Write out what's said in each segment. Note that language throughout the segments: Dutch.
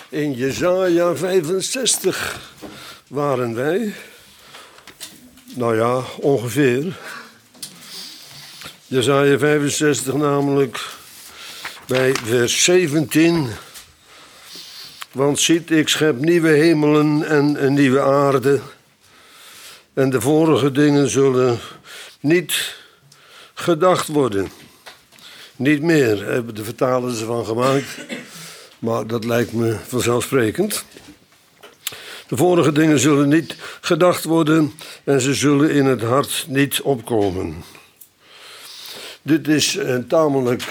In Jesaja 65 waren wij. Nou ja, ongeveer. Jesaja 65 namelijk bij vers 17. Want ziet, ik schep nieuwe hemelen en een nieuwe aarde. En de vorige dingen zullen niet gedacht worden. Niet meer, hebben de vertalers ervan gemaakt. Maar dat lijkt me vanzelfsprekend. De vorige dingen zullen niet gedacht worden en ze zullen in het hart niet opkomen. Dit is een tamelijk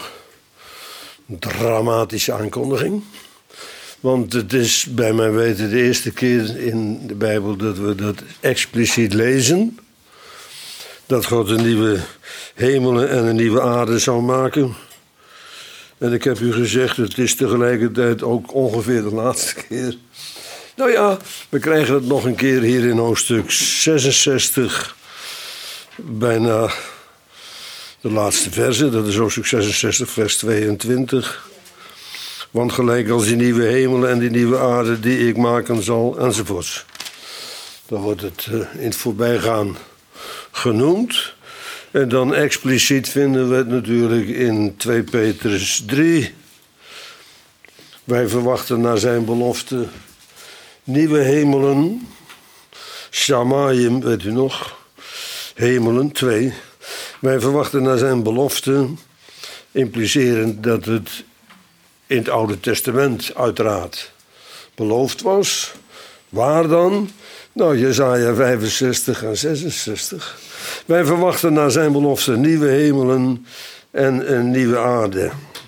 dramatische aankondiging. Want het is bij mijn weten de eerste keer in de Bijbel dat we dat expliciet lezen. Dat God een nieuwe hemelen en een nieuwe aarde zou maken. En ik heb u gezegd, het is tegelijkertijd ook ongeveer de laatste keer. Nou ja, we krijgen het nog een keer hier in hoofdstuk 66. Bijna de laatste verse, dat is hoofdstuk 66, vers 22. Want gelijk als die nieuwe hemelen en die nieuwe aarde die ik maken zal, enzovoorts. Dan wordt het in het voorbijgaan genoemd. En dan expliciet vinden we het natuurlijk in 2 Petrus 3. Wij verwachten naar zijn belofte nieuwe hemelen. Shamayim, weet u nog? Hemelen, 2. Wij verwachten naar zijn belofte, implicerend dat het in het Oude Testament uiteraard beloofd was. Waar dan? Nou, Jesaja 65 en 66. Wij verwachten naar zijn belofte nieuwe hemelen en een nieuwe aarde.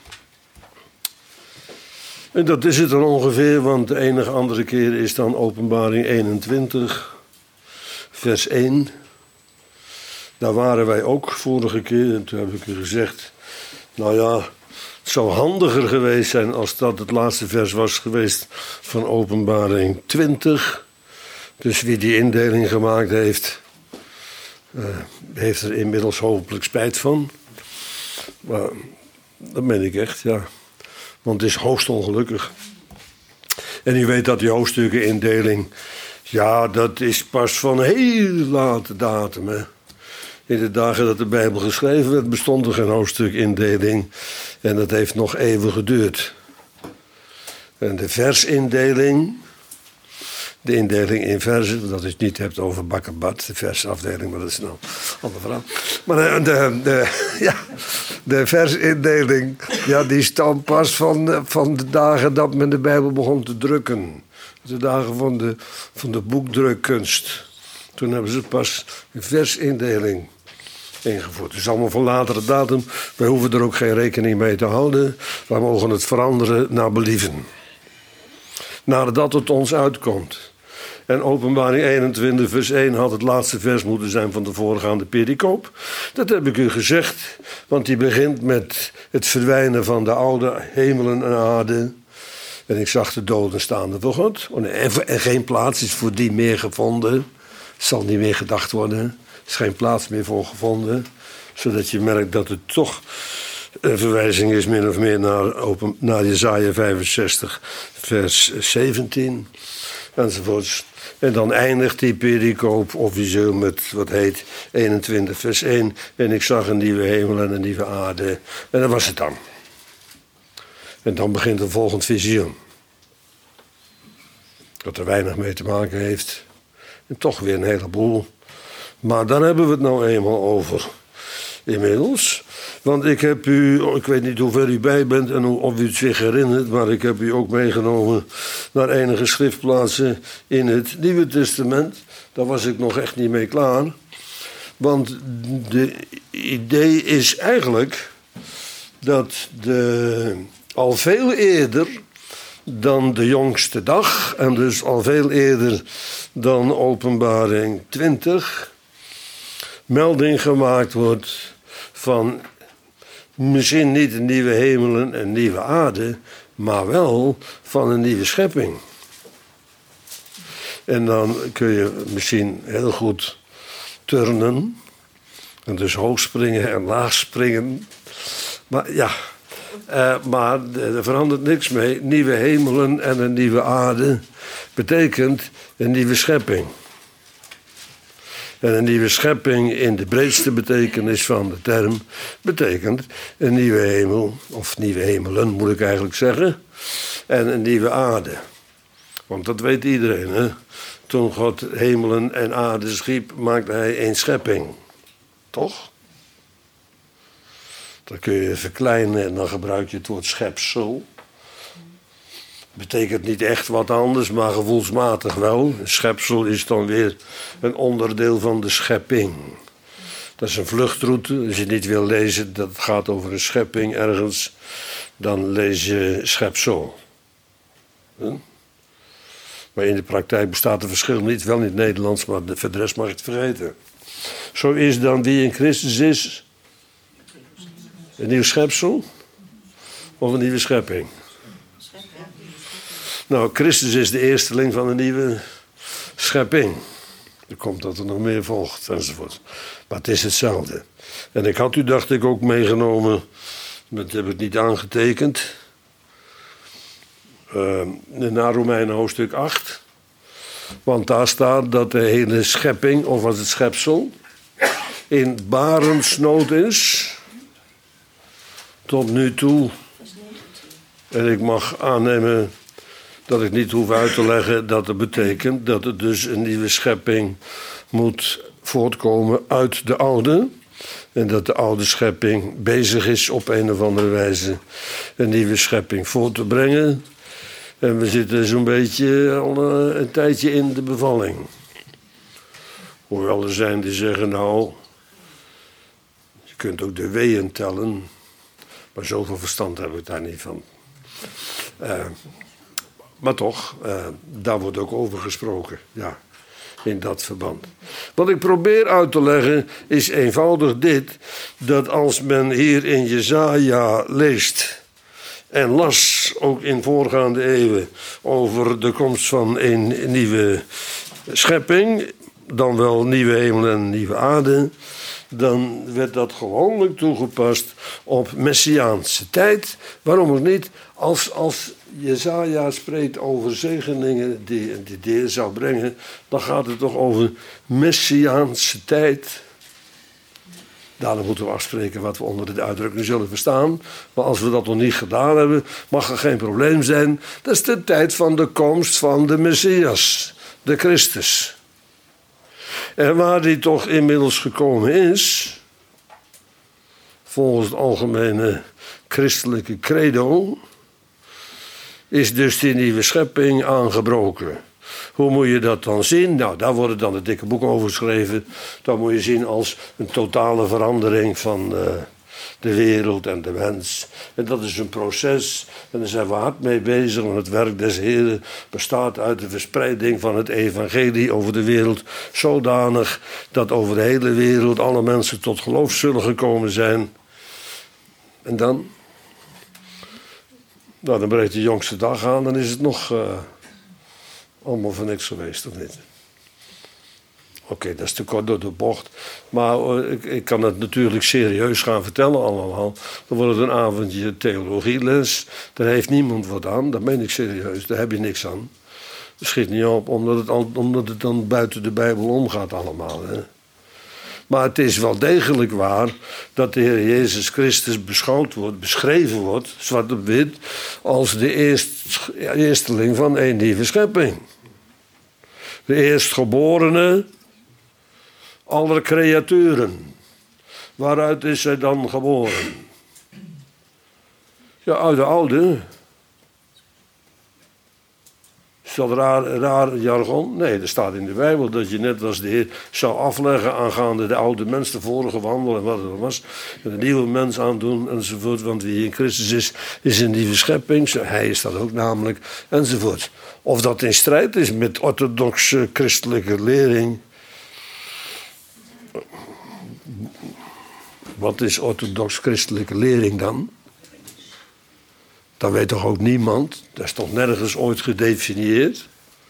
En dat is het dan ongeveer, want de enige andere keer is dan Openbaring 21, vers 1. Daar waren wij ook vorige keer en toen heb ik u gezegd, nou ja, het zou handiger geweest zijn als dat het laatste vers was geweest van Openbaring 20. Dus wie die indeling gemaakt heeft, heeft er inmiddels hopelijk spijt van. Maar dat meen ik echt, ja. Want het is hoogst ongelukkig. En u weet dat die hoofdstukken-indeling, ja, dat is pas van heel late datum, hè. In de dagen dat de Bijbel geschreven werd, bestond er geen hoofdstukindeling. En dat heeft nog eeuwen geduurd. En de versindeling, de indeling in versen, dat is niet hebt over bakkenbad, de versafdeling, maar dat is nou een andere verhaal. Maar de versindeling, ja, die stamt pas van de dagen dat men de Bijbel begon te drukken. De dagen van de boekdrukkunst. Toen hebben ze pas een versindeling ingevoerd. Het is allemaal van latere datum. Wij hoeven er ook geen rekening mee te houden. Wij mogen het veranderen naar believen. Nadat het ons uitkomt. En Openbaring 21 vers 1 had het laatste vers moeten zijn van de voorgaande pericoop. Dat heb ik u gezegd. Want die begint met het verdwijnen van de oude hemelen en aarde. En ik zag de doden staande voor God. En geen plaats is voor die meer gevonden. Zal niet meer gedacht worden. Er is geen plaats meer voor gevonden. Zodat je merkt dat het toch een verwijzing is min of meer naar Jesaja 65 vers 17. Enzovoorts. En dan eindigt die pericoop officieel met wat heet 21 vers 1. En ik zag een nieuwe hemel en een nieuwe aarde. En dat was het dan. En dan begint een volgend visioen. Dat er weinig mee te maken heeft. En toch weer een heleboel. Maar daar hebben we het nou eenmaal over. Inmiddels. Want ik heb u, ik weet niet hoe ver u bij bent en of u het zich herinnert, maar ik heb u ook meegenomen naar enige schriftplaatsen in het Nieuwe Testament. Daar was ik nog echt niet mee klaar. Want de idee is eigenlijk dat al veel eerder dan de jongste dag, en dus al veel eerder dan Openbaring 20, melding gemaakt wordt van misschien niet een nieuwe hemelen en nieuwe aarde, maar wel van een nieuwe schepping. En dan kun je misschien heel goed turnen, en dus hoog springen en laag springen. Maar ja, Maar er verandert niks mee. Nieuwe hemelen en een nieuwe aarde betekent een nieuwe schepping. En een nieuwe schepping in de breedste betekenis van de term betekent een nieuwe hemel, of nieuwe hemelen moet ik eigenlijk zeggen, en een nieuwe aarde. Want dat weet iedereen, hè? Toen God hemelen en aarde schiep, maakte hij één schepping. Toch? Dan kun je verkleinen en dan gebruik je het woord schepsel. Betekent niet echt wat anders, maar gevoelsmatig wel. Een schepsel is dan weer een onderdeel van de schepping. Dat is een vluchtroute. Als je niet wil lezen dat het gaat over een schepping ergens, dan lees je schepsel. Maar in de praktijk bestaat het verschil niet. Wel in het Nederlands, maar voor de rest mag je het vergeten. Zo is dan wie in Christus is een nieuw schepsel of een nieuwe schepping. Nou, Christus is de eersteling van een nieuwe schepping. Er komt dat er nog meer volgt, enzovoort. Maar het is hetzelfde. En ik had u, dacht ik, ook meegenomen, dat heb ik niet aangetekend, naar Romeinen hoofdstuk 8. Want daar staat dat de hele schepping, of was het schepsel, in barensnood is. Tot nu toe. En ik mag aannemen dat ik niet hoef uit te leggen dat het betekent dat er dus een nieuwe schepping moet voortkomen uit de oude. En dat de oude schepping bezig is op een of andere wijze een nieuwe schepping voor te brengen. En we zitten zo'n beetje al een tijdje in de bevalling. Hoewel er zijn die zeggen, nou, je kunt ook de weeën tellen. Maar zoveel verstand heb ik daar niet van. Maar toch, daar wordt ook over gesproken. Ja, in dat verband. Wat ik probeer uit te leggen is eenvoudig dit. Dat als men hier in Jesaja leest en las, ook in voorgaande eeuwen, over de komst van een nieuwe schepping, dan wel nieuwe hemel en nieuwe aarde, dan werd dat gewoonlijk toegepast op messiaanse tijd. Waarom ook niet? Als Jesaja spreekt over zegeningen die de Heer zou brengen, dan gaat het toch over messiaanse tijd. Daarom moeten we afspreken wat we onder de uitdrukking zullen verstaan. Maar als we dat nog niet gedaan hebben, mag er geen probleem zijn. Dat is de tijd van de komst van de Messias, de Christus. En waar die toch inmiddels gekomen is, volgens het algemene christelijke credo, is dus die nieuwe schepping aangebroken. Hoe moet je dat dan zien? Nou, daar worden dan de dikke boeken over geschreven. Dat moet je zien als een totale verandering van de wereld en de mens. En dat is een proces. En daar zijn we hard mee bezig. Want het werk des Heren bestaat uit de verspreiding van het evangelie over de wereld. Zodanig dat over de hele wereld alle mensen tot geloof zullen gekomen zijn. En dan? Nou, dan breekt de jongste dag aan. Dan is het nog allemaal voor niks geweest, of niet? Oké, dat is te kort door de bocht. Maar ik kan het natuurlijk serieus gaan vertellen allemaal. Dan wordt het een avondje theologieles. Daar heeft niemand wat aan. Dat meen ik serieus. Daar heb je niks aan. Dat schiet niet op, omdat het dan buiten de Bijbel omgaat allemaal. Hè? Maar het is wel degelijk waar dat de Heer Jezus Christus beschouwd wordt, beschreven wordt, zwart op wit, als de eersteling van een nieuwe schepping. De eerstgeborene aller creaturen. Waaruit is hij dan geboren? Ja, uit de oude. Is dat raar jargon? Nee, er staat in de Bijbel dat je net als de Heer zou afleggen aangaande de oude mens, de vorige wandel en wat het was. En een nieuwe mens aandoen enzovoort. Want wie in Christus is een nieuwe schepping. Hij is dat ook namelijk enzovoort. Of dat in strijd is met orthodoxe christelijke lering. Wat is orthodox christelijke lering dan? Dat weet toch ook niemand? Dat is toch nergens ooit gedefinieerd?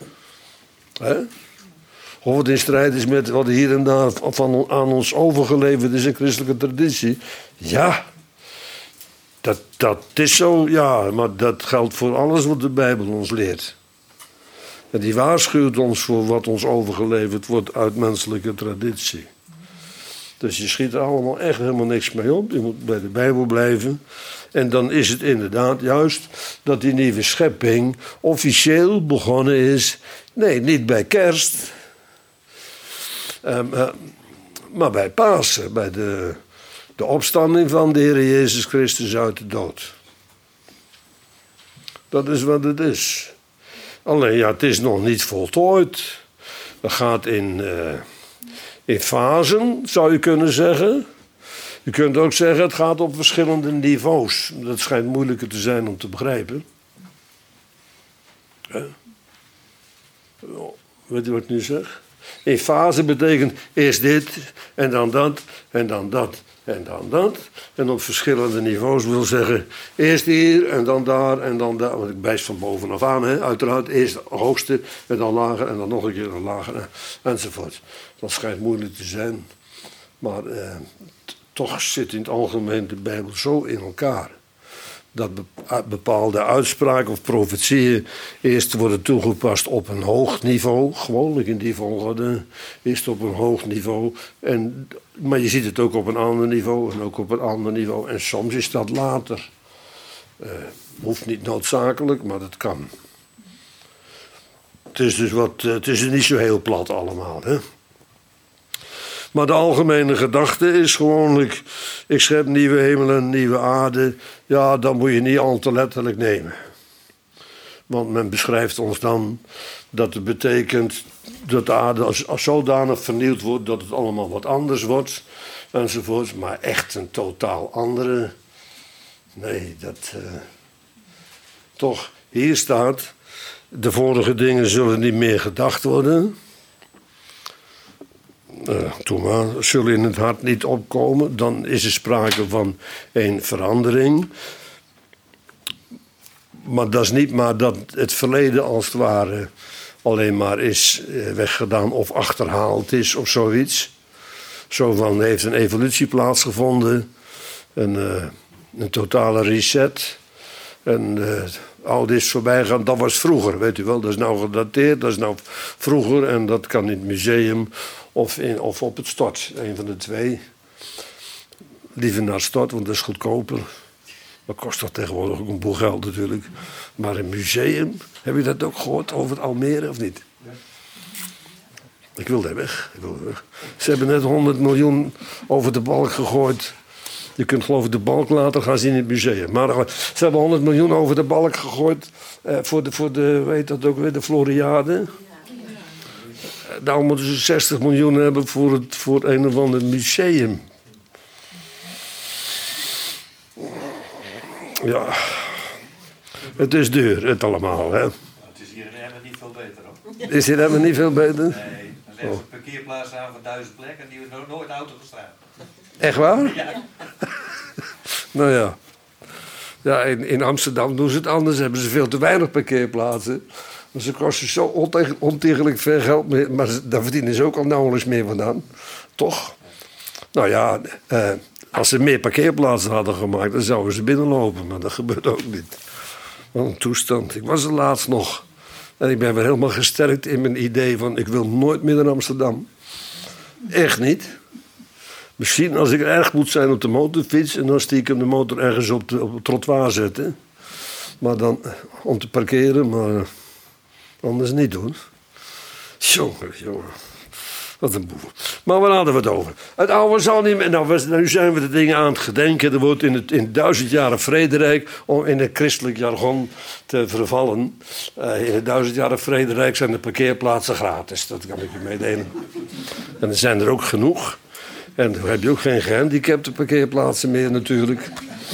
Of het in strijd is met wat hier en daar aan ons overgeleverd is in christelijke traditie? Ja, Dat is zo, ja, maar dat geldt voor alles wat de Bijbel ons leert. En die waarschuwt ons voor wat ons overgeleverd wordt uit menselijke traditie. Dus je schiet er allemaal echt helemaal niks mee op. Je moet bij de Bijbel blijven. En dan is het inderdaad juist dat die nieuwe schepping officieel begonnen is. Nee, niet bij kerst. Maar bij Pasen. Bij de opstanding van de Heer Jezus Christus uit de dood. Dat is wat het is. Alleen ja, het is nog niet voltooid. Dat gaat in fasen, zou je kunnen zeggen. Je kunt ook zeggen, het gaat op verschillende niveaus. Dat schijnt moeilijker te zijn om te begrijpen. Weet je wat ik nu zeg? In fase betekent eerst dit, en dan dat, en dan dat, en dan dat. En op verschillende niveaus wil zeggen, eerst hier, en dan daar, en dan daar. Want ik wijs van bovenaf aan, hè? Uiteraard. Eerst hoogste, en dan lager, en dan nog een keer lager, enzovoort. Dat schijnt moeilijk te zijn. Maar toch zit in het algemeen de Bijbel zo in elkaar. Dat bepaalde uitspraken of profetieën eerst worden toegepast op een hoog niveau. Gewoonlijk in die volgorde. Eerst op een hoog niveau. Maar je ziet het ook op een ander niveau en ook op een ander niveau. En soms is dat later. Hoeft niet noodzakelijk, maar dat kan. Het is dus het is niet zo heel plat allemaal, hè. Maar de algemene gedachte is gewoonlijk, ik schep nieuwe hemel en nieuwe aarde. Ja, dat moet je niet al te letterlijk nemen. Want men beschrijft ons dan dat het betekent dat de aarde als zodanig vernieuwd wordt dat het allemaal wat anders wordt. Enzovoort. Maar echt een totaal andere. Nee, toch, hier staat, de vorige dingen zullen niet meer gedacht worden. Toen maar, zullen in het hart niet opkomen. Dan is er sprake van een verandering. Maar dat is niet maar dat het verleden als het ware alleen maar is weggedaan of achterhaald is of zoiets. Zo van, heeft een evolutie plaatsgevonden. Een totale reset. En oud is voorbijgaan, dat was vroeger, weet u wel. Dat is nou gedateerd, dat is nou vroeger. En dat kan in het museum of op het stort. Een van de twee. Liever naar het stort, want dat is goedkoper. Dat kost toch tegenwoordig ook een boel geld natuurlijk. Maar een museum, heb je dat ook gehoord over Almere of niet? Ja. Ik wil daar weg. Ze hebben net 100 miljoen over de balk gegooid. Je kunt geloof ik de balk later gaan zien in het museum. Maar ze hebben 100 miljoen over de balk gegooid voor de weet dat ook weer, de Floriade. Nou moeten ze 60 miljoen hebben voor een of ander museum. Ja, het is duur, het allemaal, hè. Het is hier in Emmen niet veel beter, hoor. Is hier Emmen niet veel beter? Nee, dan leggen ze parkeerplaatsen aan van 1000 plekken en die hebben nog nooit auto gestaan. Echt waar? Ja. Nou ja. Ja, in Amsterdam doen ze het anders. Hebben ze veel te weinig parkeerplaatsen. Maar ze kosten zo ontiegelijk veel geld. Maar daar verdienen ze ook al nauwelijks meer vandaan. Toch? Nou ja, als ze meer parkeerplaatsen hadden gemaakt, dan zouden ze binnenlopen. Maar dat gebeurt ook niet. Wat een toestand. Ik was er laatst nog. En ik ben weer helemaal gesterkt in mijn idee van, ik wil nooit meer naar Amsterdam. Echt niet. Misschien als ik erg moet zijn op de motorfiets en dan stiekem de motor ergens op het trottoir zetten. Maar dan om te parkeren, maar anders niet doen. Jongen. Wat een boel. Maar waar hadden we het over? Het oude zal niet meer. Nou, nu zijn we de dingen aan het gedenken. Er wordt in het 1000 jaren vrederijk, om in het christelijk jargon te vervallen. In het 1000 jaren vrederijk zijn de parkeerplaatsen gratis. Dat kan ik u meedelen. En er zijn er ook genoeg. En dan heb je ook geen gehandicapte parkeerplaatsen meer natuurlijk.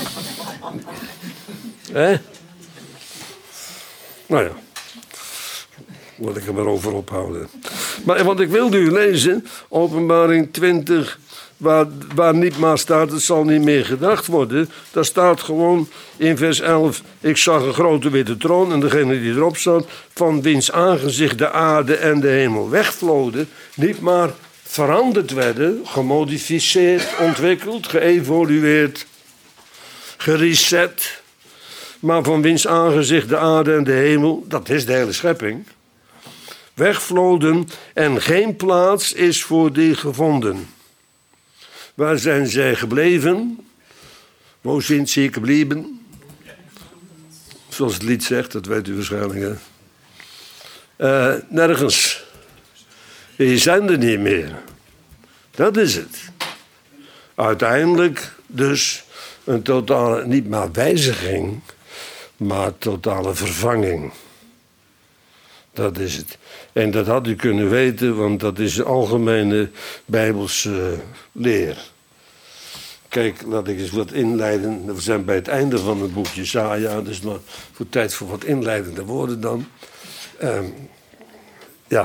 Nou ja. Laat ik er maar over ophouden. Maar wat ik wilde u lezen, Openbaring 20, waar niet maar staat, het zal niet meer gedacht worden. Daar staat gewoon in vers 11, ik zag een grote witte troon en degene die erop zat, van wiens aangezicht de aarde en de hemel wegvloden, niet maar veranderd werden, gemodificeerd, ontwikkeld, geëvolueerd. gereset, maar van wiens aangezicht de aarde en de hemel, dat is de hele schepping, wegvloden en geen plaats is voor die gevonden. Waar zijn zij gebleven? Wo sind sie geblieben? Zoals het lied zegt, dat weet u waarschijnlijk. Nergens. Die zijn er niet meer. Dat is het. Uiteindelijk dus een totale, niet maar wijziging, maar totale vervanging. Dat is het. En dat had u kunnen weten, want dat is de algemene Bijbelse leer. Kijk, laat ik eens wat inleiden. We zijn bij het einde van het boek Jesaja, dus maar voor tijd voor wat inleidende woorden dan. Ja,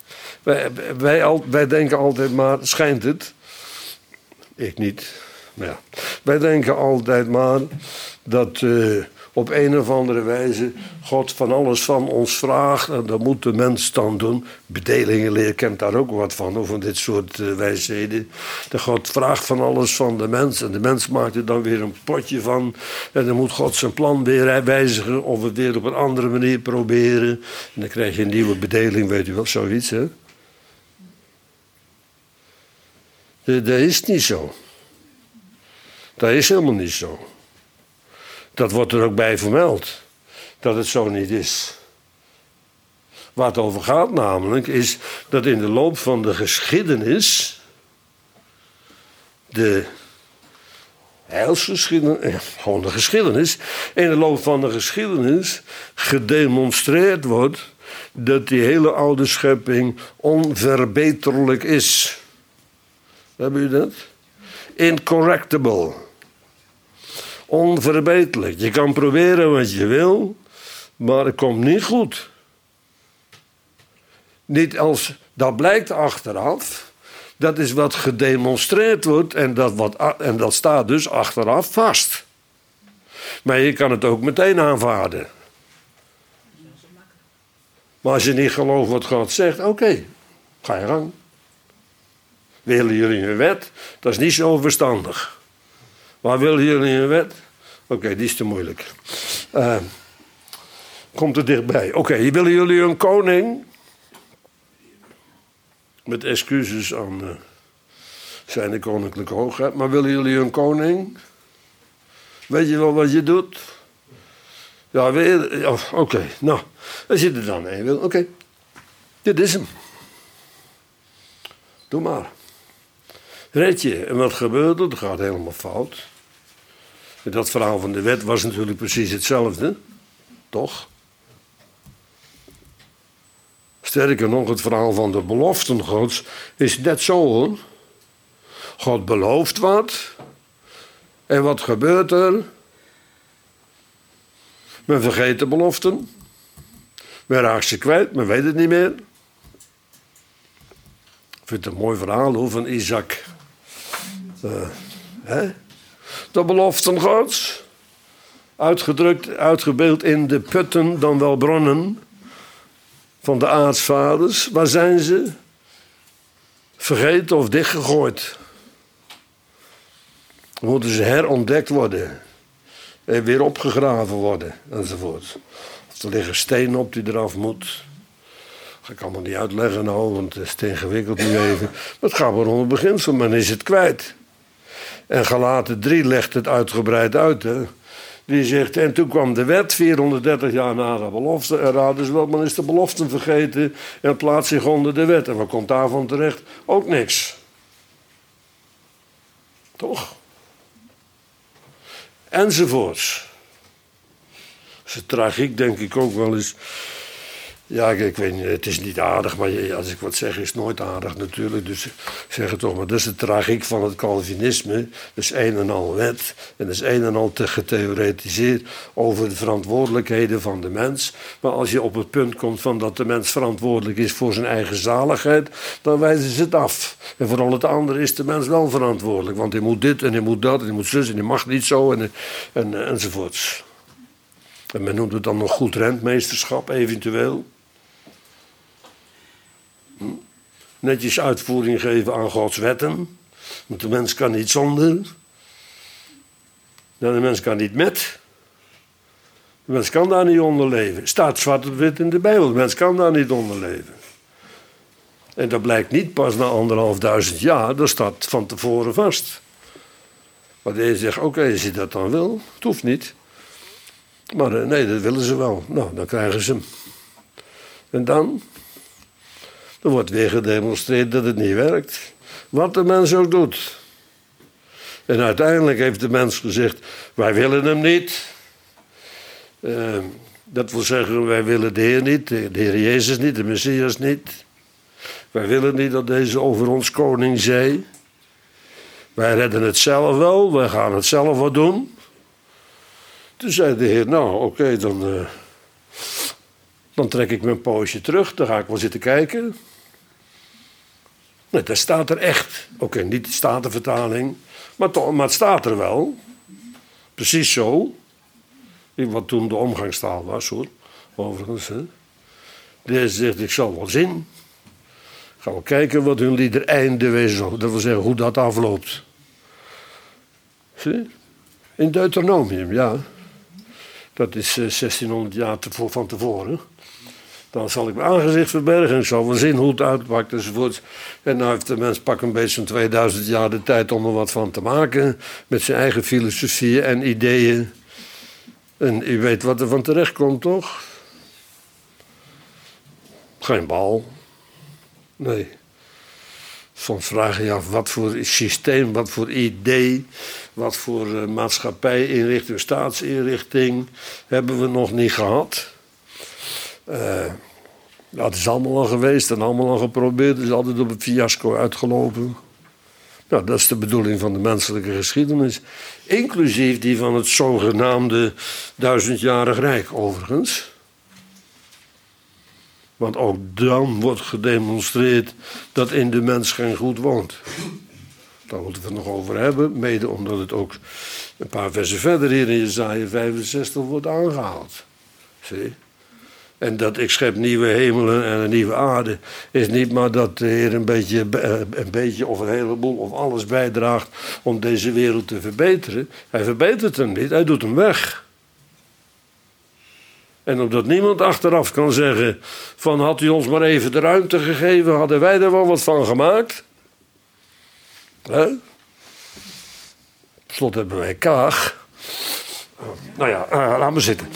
wij denken altijd maar, schijnt het? Ik niet, maar ja. Wij denken altijd maar dat op een of andere wijze God van alles van ons vraagt. En dat moet de mens dan doen. Bedelingenleer kent daar ook wat van, of van dit soort wijsheden. Dat God vraagt van alles van de mens. En de mens maakt er dan weer een potje van. En dan moet God zijn plan weer wijzigen. Of het weer op een andere manier proberen. En dan krijg je een nieuwe bedeling, weet u wel, zoiets, hè? Dat is niet zo. Dat is helemaal niet zo. Dat wordt er ook bij vermeld. Dat het zo niet is. Waar het over gaat namelijk is dat in de loop van de geschiedenis, de heilsgeschiedenis, gewoon de geschiedenis, in de loop van de geschiedenis gedemonstreerd wordt dat die hele oude schepping onverbeterlijk is. Hebben u dat? Incorrectable. Onverbeterlijk. Je kan proberen wat je wil, maar het komt niet goed. Niet als, dat blijkt achteraf, dat is wat gedemonstreerd wordt en dat staat dus achteraf vast. Maar je kan het ook meteen aanvaarden. Maar als je niet gelooft wat God zegt, oké, ga je gang. Willen jullie een wet? Dat is niet zo verstandig. Waar willen jullie een wet? Oké, die is te moeilijk. Komt er dichtbij. Oké, willen jullie een koning? Met excuses aan zijn koninklijke hoogheid. Maar willen jullie een koning? Weet je wel wat je doet? Ja, oké. Nou, als je er dan een wil. Oké, dit is hem. Doe maar. Red je. En wat gebeurt er? Dat gaat helemaal fout. En dat verhaal van de wet was natuurlijk precies hetzelfde. Toch? Sterker nog, het verhaal van de beloften Gods is net zo, hoor. God belooft wat. En wat gebeurt er? Men vergeet de beloften. Men raakt ze kwijt, men weet het niet meer. Ik vind het een mooi verhaal, hoor, van Isaac. De beloften Gods. Uitgebeeld in de putten, dan wel bronnen, van de aartsvaders. Waar zijn ze? Vergeten of dichtgegooid. Dan moeten ze herontdekt worden. En weer opgegraven worden, enzovoort. Of er liggen stenen op die eraf moet. Dat kan ik allemaal niet uitleggen nou, want het is te ingewikkeld nu even. Maar het gaat maar om het beginsel, men is het kwijt. En Galaten 3 legt het uitgebreid uit. Hè. Die zegt, en toen kwam de wet 430 jaar na de belofte. En raad dus wel, men is de beloften vergeten en plaatst zich onder de wet. En wat komt daarvan terecht? Ook niks. Toch? Enzovoorts. Dat is de tragiek, denk ik ook wel eens. Ja, ik weet niet, het is niet aardig, maar als ik wat zeg is het nooit aardig natuurlijk. Dus ik zeg het toch, maar dat is de tragiek van het Calvinisme. Dat is een en al wet en dat is een en al te getheoretiseerd over de verantwoordelijkheden van de mens. Maar als je op het punt komt van dat de mens verantwoordelijk is voor zijn eigen zaligheid, dan wijzen ze het af. En voor al het andere is de mens wel verantwoordelijk, want hij moet dit en hij moet dat en hij moet zus en hij mag niet zo enzovoorts. En men noemt het dan nog goed rentmeesterschap eventueel. Netjes uitvoering geven aan Gods wetten. Want de mens kan niet zonder. Nou, de mens kan niet met. De mens kan daar niet onder leven. Staat zwart op wit in de Bijbel. De mens kan daar niet onder leven. En dat blijkt niet pas na 1500 jaar. Dat staat van tevoren vast. Maar de een zegt, oké, als je dat dan wil. Het hoeft niet. Maar nee, dat willen ze wel. Nou, dan krijgen ze hem. En dan? Er wordt weer gedemonstreerd dat het niet werkt. Wat de mens ook doet. En uiteindelijk heeft de mens gezegd, wij willen hem niet. Dat wil zeggen, wij willen de Heer niet, de Heer Jezus niet, de Messias niet. Wij willen niet dat deze over ons koning zij. Wij redden het zelf wel, wij gaan het zelf wat doen. Toen zei de Heer, nou oké, dan trek ik mijn poosje terug, dan ga ik wel zitten kijken. Nee, dat staat er echt. Oké, niet de Statenvertaling, maar het staat er wel. Precies zo. Wat toen de omgangstaal was, hoor. Overigens, hè. Deze zegt, ik zal wel zien. Ik ga wel kijken wat hun lieder einde wezen zal. Dat wil zeggen, hoe dat afloopt. Zie? In Deuteronomium, ja. Dat is 1600 jaar van tevoren. Dan zal ik mijn aangezicht verbergen. Ik zal wel zien hoe het uitpakt enzovoort. En nou heeft de mens pak een beetje zo'n 2000 jaar de tijd om er wat van te maken. Met zijn eigen filosofieën en ideeën. En u weet wat er van terecht komt, toch? Geen bal. Nee. Soms vraag je je af wat voor systeem, wat voor idee, wat voor maatschappijinrichting, staatsinrichting hebben we nog niet gehad. Dat is allemaal al geweest en allemaal al geprobeerd. Het is altijd op een fiasco uitgelopen. Nou, dat is de bedoeling van de menselijke geschiedenis. Inclusief die van het zogenaamde 1000-jarig Rijk, overigens. Want ook dan wordt gedemonstreerd dat in de mens geen goed woont. Daar moeten we het nog over hebben. Mede omdat het ook een paar versen verder hier in Jesaja 65 wordt aangehaald. Zie? En dat ik schep nieuwe hemelen en een nieuwe aarde is niet maar dat de Heer een beetje of een heleboel of alles bijdraagt om deze wereld te verbeteren. Hij verbetert hem niet, hij doet hem weg. En omdat niemand achteraf kan zeggen van had u ons maar even de ruimte gegeven, hadden wij er wel wat van gemaakt. Hè? Tot slot hebben wij Kaag. Nou ja, laat maar zitten.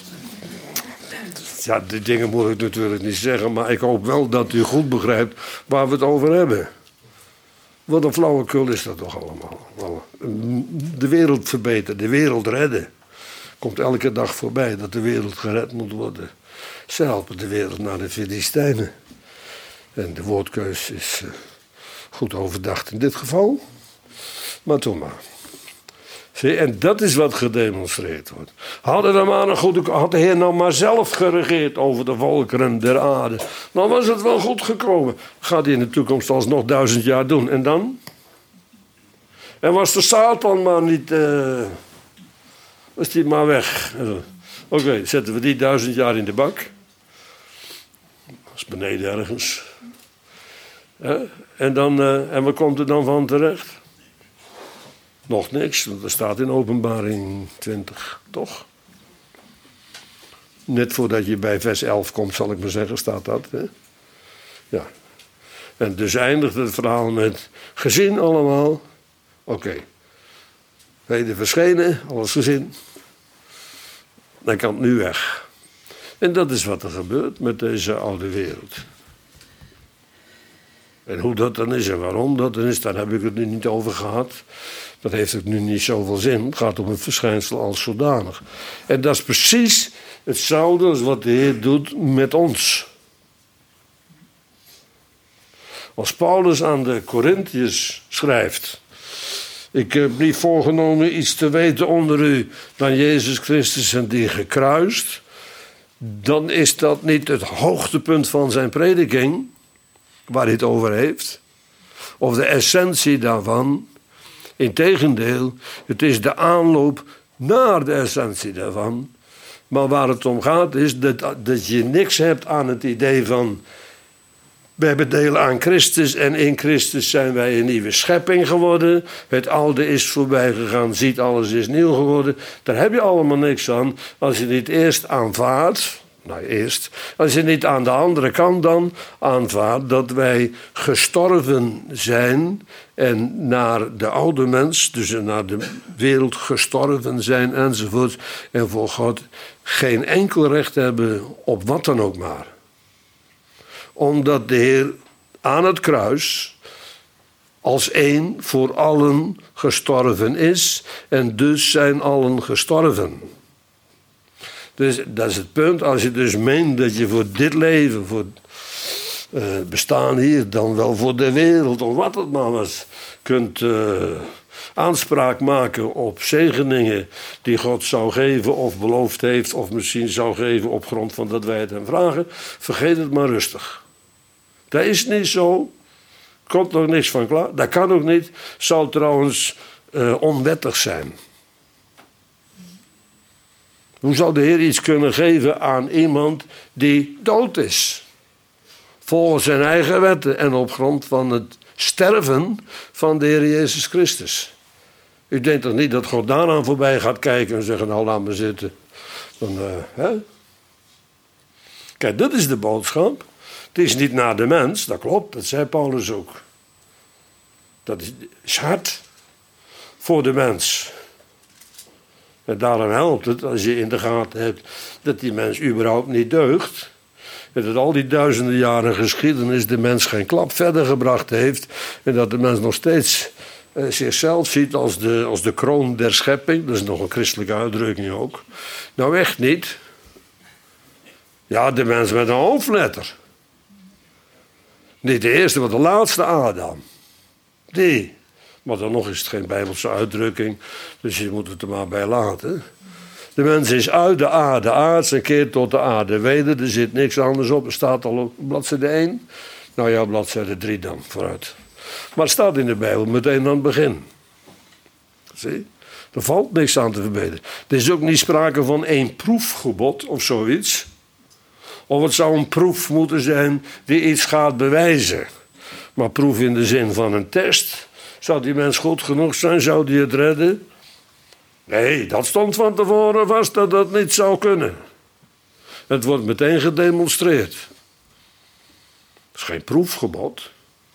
Ja, die dingen moet ik natuurlijk niet zeggen, maar ik hoop wel dat u goed begrijpt waar we het over hebben. Wat een flauwekul is dat toch allemaal. De wereld verbeteren, de wereld redden. Komt elke dag voorbij dat de wereld gered moet worden. Ze helpen de wereld naar de Filistijnen. En de woordkeus is goed overdacht in dit geval. Maar toen maar. Zie, en dat is wat gedemonstreerd wordt. Had de Heer nou maar zelf geregeerd over de volkeren der aarde, dan was het wel goed gekomen. Gaat hij in de toekomst alsnog 1000 jaar doen. En dan? En was de Satan maar niet... was die maar weg. Oké, zetten we die 1000 jaar in de bak. Dat is beneden ergens. En wat komt er dan van terecht? Nog niks, want er staat in Openbaring 20, toch? Net voordat je bij vers 11 komt, zal ik maar zeggen, staat dat. Hè? Ja. En dus eindigt het verhaal met gezien allemaal. Oké. Heden verschenen, alles gezien. Dan kan het nu weg. En dat is wat er gebeurt met deze oude wereld. En hoe dat dan is en waarom dat dan is, daar heb ik het nu niet over gehad. Dat heeft ook nu niet zoveel zin. Het gaat om een verschijnsel als zodanig. En dat is precies hetzelfde als wat de Heer doet met ons. Als Paulus aan de Korintiërs schrijft: ik heb niet voorgenomen iets te weten onder u dan Jezus Christus en die gekruist. Dan is dat niet het hoogtepunt van zijn prediking, waar hij het over heeft. Of de essentie daarvan. Integendeel, het is de aanloop naar de essentie daarvan. Maar waar het om gaat is dat je niks hebt aan het idee van We hebben deel aan Christus en in Christus zijn wij een nieuwe schepping geworden. Het oude is voorbij gegaan, ziet, alles is nieuw geworden. Daar heb je allemaal niks aan als je niet eerst aanvaardt. Als je niet aan de andere kant dan aanvaardt dat wij gestorven zijn en naar de oude mens, dus naar de wereld gestorven zijn enzovoort. En voor God geen enkel recht hebben op wat dan ook maar. Omdat de Heer aan het kruis als één voor allen gestorven is en dus zijn allen gestorven. Dus dat is het punt. Als je dus meent dat je voor dit leven, voor bestaan hier, dan wel voor de wereld of wat het maar was, kunt aanspraak maken op zegeningen die God zou geven of beloofd heeft of misschien zou geven op grond van dat wij het hem vragen, vergeet het maar rustig. Dat is niet zo. Komt nog niks van klaar. Dat kan ook niet. Zou trouwens onwettig zijn. Hoe zou de Heer iets kunnen geven aan iemand die dood is? Volgens zijn eigen wetten en op grond van het sterven van de Heer Jezus Christus. U denkt toch niet dat God daaraan voorbij gaat kijken en zeggen, nou laat me zitten. Dan, hè? Kijk, dit is de boodschap. Het is niet naar de mens, dat klopt, dat zei Paulus ook. Dat is hard voor de mens. En daarom helpt het als je in de gaten hebt dat die mens überhaupt niet deugt. En dat al die duizenden jaren geschiedenis de mens geen klap verder gebracht heeft. En dat de mens nog steeds zichzelf ziet als de kroon der schepping. Dat is nog een christelijke uitdrukking ook. Nou echt niet. Ja, de mens met een hoofdletter. Niet de eerste, maar de laatste Adam. Die. Maar dan nog is het geen Bijbelse uitdrukking, dus je moet het er maar bij laten. De mens is uit de aarde aards en keert tot de aarde weder. Er zit niks anders op. Er staat al op bladzijde 1. Nou ja, bladzijde 3 dan, vooruit. Maar het staat in de Bijbel meteen aan het begin. Zie? Er valt niks aan te verbeteren. Er is ook niet sprake van één proefgebod of zoiets. Of het zou een proef moeten zijn die iets gaat bewijzen. Maar proef in de zin van een test. Zou die mens goed genoeg zijn? Zou die het redden? Nee, dat stond van tevoren vast dat dat niet zou kunnen. Het wordt meteen gedemonstreerd. Het is geen proefgebod.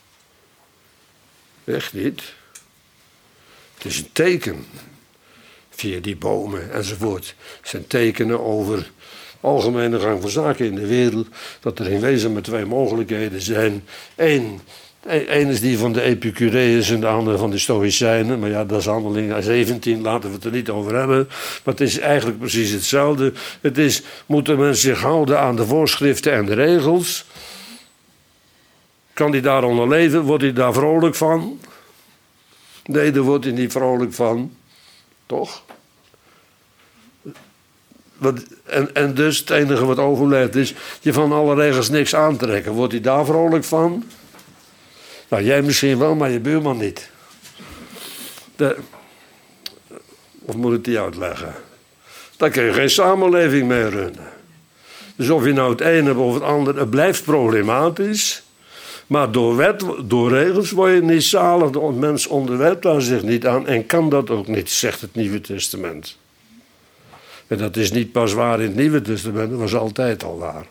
Echt niet. Het is een teken. Via die bomen enzovoort. Het zijn tekenen over algemene gang van zaken in de wereld. Dat er in wezen maar twee mogelijkheden zijn. Eén is die van de Epicureërs en de andere van de Stoïcijnen. Maar ja, dat is Handelingen 17, laten we het er niet over hebben. Maar het is eigenlijk precies hetzelfde. Het is, moet de mens zich houden aan de voorschriften en de regels? Kan hij daaronder leven? Wordt hij daar vrolijk van? Nee, daar wordt hij niet vrolijk van. Toch? En dus het enige wat overblijft is je van alle regels niks aantrekken. Wordt hij daar vrolijk van? Nou, jij misschien wel, maar je buurman niet. Of moet ik die uitleggen? Daar kun je geen samenleving mee runnen. Dus of je nou het een hebt of het ander, het blijft problematisch. Maar door wet, door regels word je niet zalig. De mens onderwerpt daar zich niet aan en kan dat ook niet, zegt het Nieuwe Testament. En dat is niet pas waar in het Nieuwe Testament, dat was altijd al waar.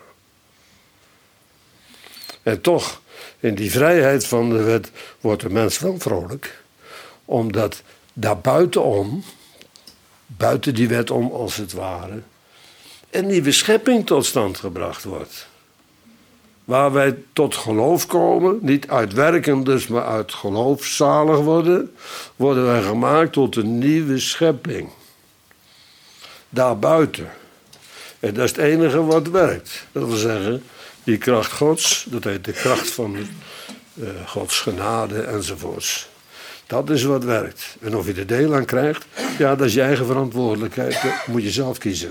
En toch, in die vrijheid van de wet wordt de mens wel vrolijk. Omdat daar buitenom, buiten die wet om als het ware, een nieuwe schepping tot stand gebracht wordt. Waar wij tot geloof komen, niet uit werken dus, maar uit geloof zalig worden, worden wij gemaakt tot een nieuwe schepping. Daarbuiten. En dat is het enige wat werkt. Dat wil zeggen, die kracht Gods, dat heet de kracht van Gods genade enzovoorts. Dat is wat werkt. En of je er deel aan krijgt, ja, dat is je eigen verantwoordelijkheid. Dat moet je zelf kiezen.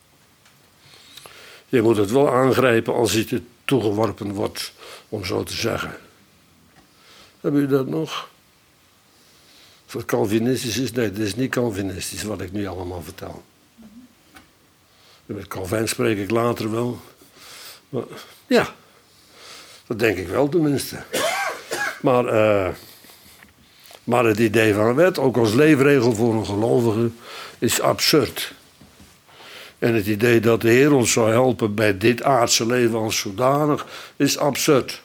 Je moet het wel aangrijpen als het je toegeworpen wordt, om zo te zeggen. Hebben jullie dat nog? Of het Calvinistisch is? Nee, dit is niet Calvinistisch wat ik nu allemaal vertel. Met Calvin spreek ik later wel. Maar, ja. Dat denk ik wel tenminste. Maar het idee van een wet, ook als leefregel voor een gelovige, is absurd. En het idee dat de Heer ons zou helpen bij dit aardse leven als zodanig, is absurd.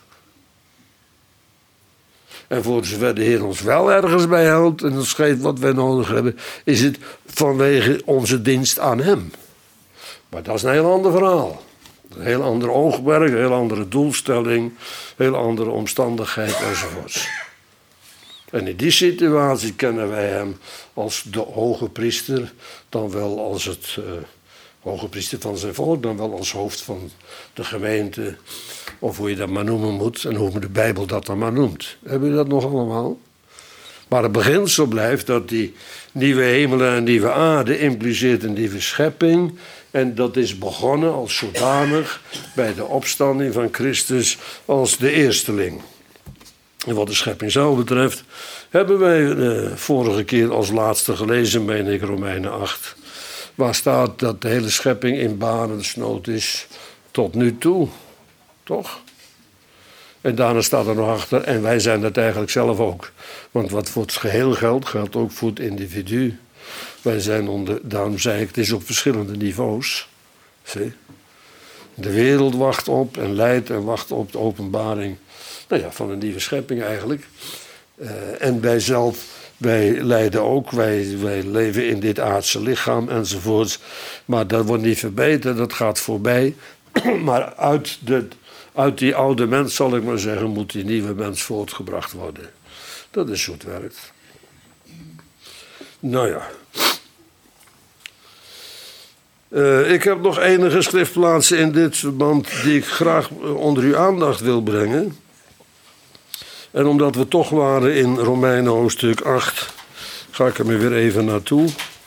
En voor zover de Heer ons wel ergens bij helpt en ons geeft wat wij nodig hebben, is het vanwege onze dienst aan Hem. Maar dat is een heel ander verhaal. Een heel ander oogmerk, een heel andere doelstelling, een heel andere omstandigheid enzovoorts. En in die situatie kennen wij Hem als de hoge priester, dan wel als het hoge priester van zijn volk, dan wel als hoofd van de gemeente, of hoe je dat maar noemen moet, en hoe de Bijbel dat dan maar noemt. Hebben we dat nog allemaal? Maar het beginsel blijft dat die nieuwe hemelen en nieuwe aarde impliceert een nieuwe schepping. En dat is begonnen als zodanig bij de opstanding van Christus als de eersteling. En wat de schepping zelf betreft, hebben wij de vorige keer als laatste gelezen, meen ik, Romeinen 8. Waar staat dat de hele schepping in barensnood is tot nu toe. Toch? En daarna staat er nog achter, en wij zijn dat eigenlijk zelf ook. Want wat voor het geheel geldt, geldt ook voor het individu. Wij zijn daarom zei ik, het is op verschillende niveaus. Zie? De wereld wacht op en lijdt en wacht op de openbaring van een nieuwe schepping eigenlijk. En wij lijden ook, wij leven in dit aardse lichaam enzovoorts. Maar dat wordt niet verbeterd, dat gaat voorbij. Maar uit die oude mens, zal ik maar zeggen, moet die nieuwe mens voortgebracht worden. Dat is hoe het werkt. Nou ja. Ik heb nog enige schriftplaatsen in dit verband die ik graag onder uw aandacht wil brengen. En omdat we toch waren in Romeinen hoofdstuk 8, ga ik er weer even naartoe.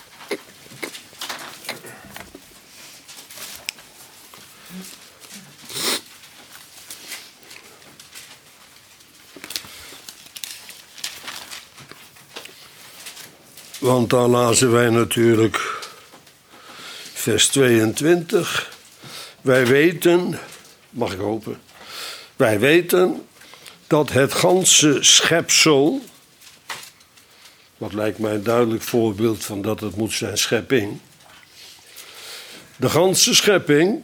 Want daar lazen wij natuurlijk vers 22. Wij weten, mag ik hopen, wij weten dat het ganse schepsel, wat lijkt mij een duidelijk voorbeeld van dat het moet zijn schepping, de ganse schepping,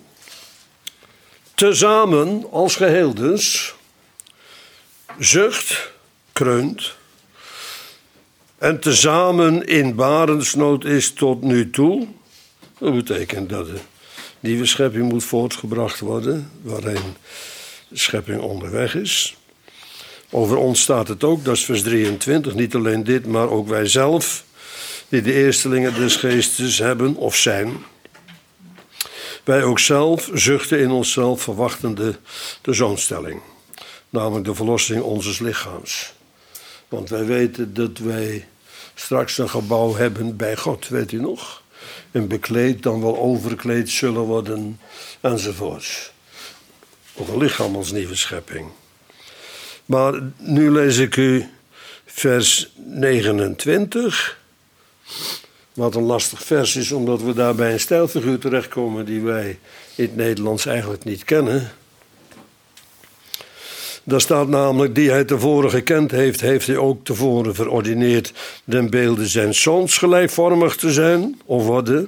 tezamen als geheel dus, zucht, kreunt, en tezamen in barensnood is tot nu toe. Dat betekent dat de nieuwe schepping moet voortgebracht worden, waarin de schepping onderweg is. Over ons staat het ook, dat is vers 23, niet alleen dit, maar ook wij zelf, die de eerstelingen des geestes hebben of zijn. Wij ook zelf zuchten in onszelf verwachtende de zoonstelling, namelijk de verlossing onzes lichaams. Want wij weten dat wij straks een gebouw hebben bij God, weet u nog? En bekleed, dan wel overkleed zullen worden, enzovoorts. Ook een lichaam als nieuwe schepping. Maar nu lees ik u vers 29. Wat een lastig vers is, omdat we daar bij een stijlfiguur terechtkomen die wij in het Nederlands eigenlijk niet kennen. Daar staat namelijk, die hij tevoren gekend heeft, heeft hij ook tevoren verordineerd den beelde zijn zoons gelijkvormig te zijn, of worden.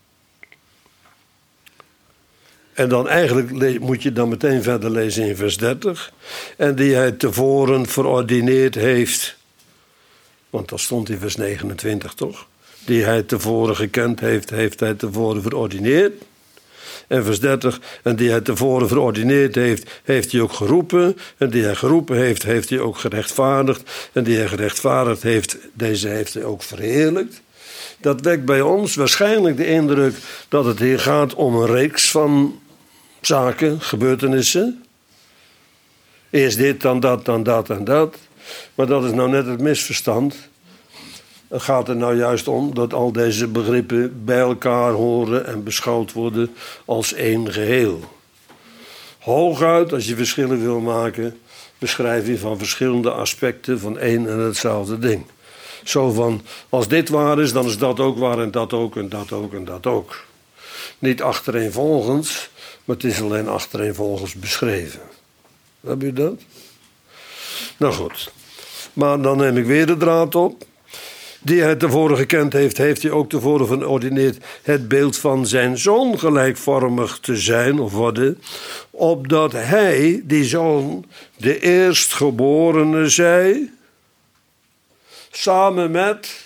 En dan eigenlijk moet je dan meteen verder lezen in vers 30. En die hij tevoren verordineerd heeft, want dat stond in vers 29 toch? Die hij tevoren gekend heeft, heeft hij tevoren verordineerd. En vers 30, en die hij tevoren verordineerd heeft, heeft hij ook geroepen. En die hij geroepen heeft, heeft hij ook gerechtvaardigd. En die hij gerechtvaardigd heeft, deze heeft hij ook verheerlijkt. Dat wekt bij ons waarschijnlijk de indruk dat het hier gaat om een reeks van zaken, gebeurtenissen. Eerst dit, dan dat, dan dat en dat. Maar dat is nou net het misverstand. Het gaat er nou juist om dat al deze begrippen bij elkaar horen en beschouwd worden als één geheel. Hooguit, als je verschillen wil maken, beschrijf je van verschillende aspecten van één en hetzelfde ding. Zo van, als dit waar is, dan is dat ook waar en dat ook en dat ook en dat ook. Niet achtereenvolgens, maar het is alleen achtereenvolgens beschreven. Heb je dat? Nou goed. Maar dan neem ik weer de draad op. Die hij tevoren gekend heeft, heeft hij ook tevoren verordineerd het beeld van zijn zoon gelijkvormig te zijn of worden, opdat hij, die zoon, de eerstgeborene zij, samen met,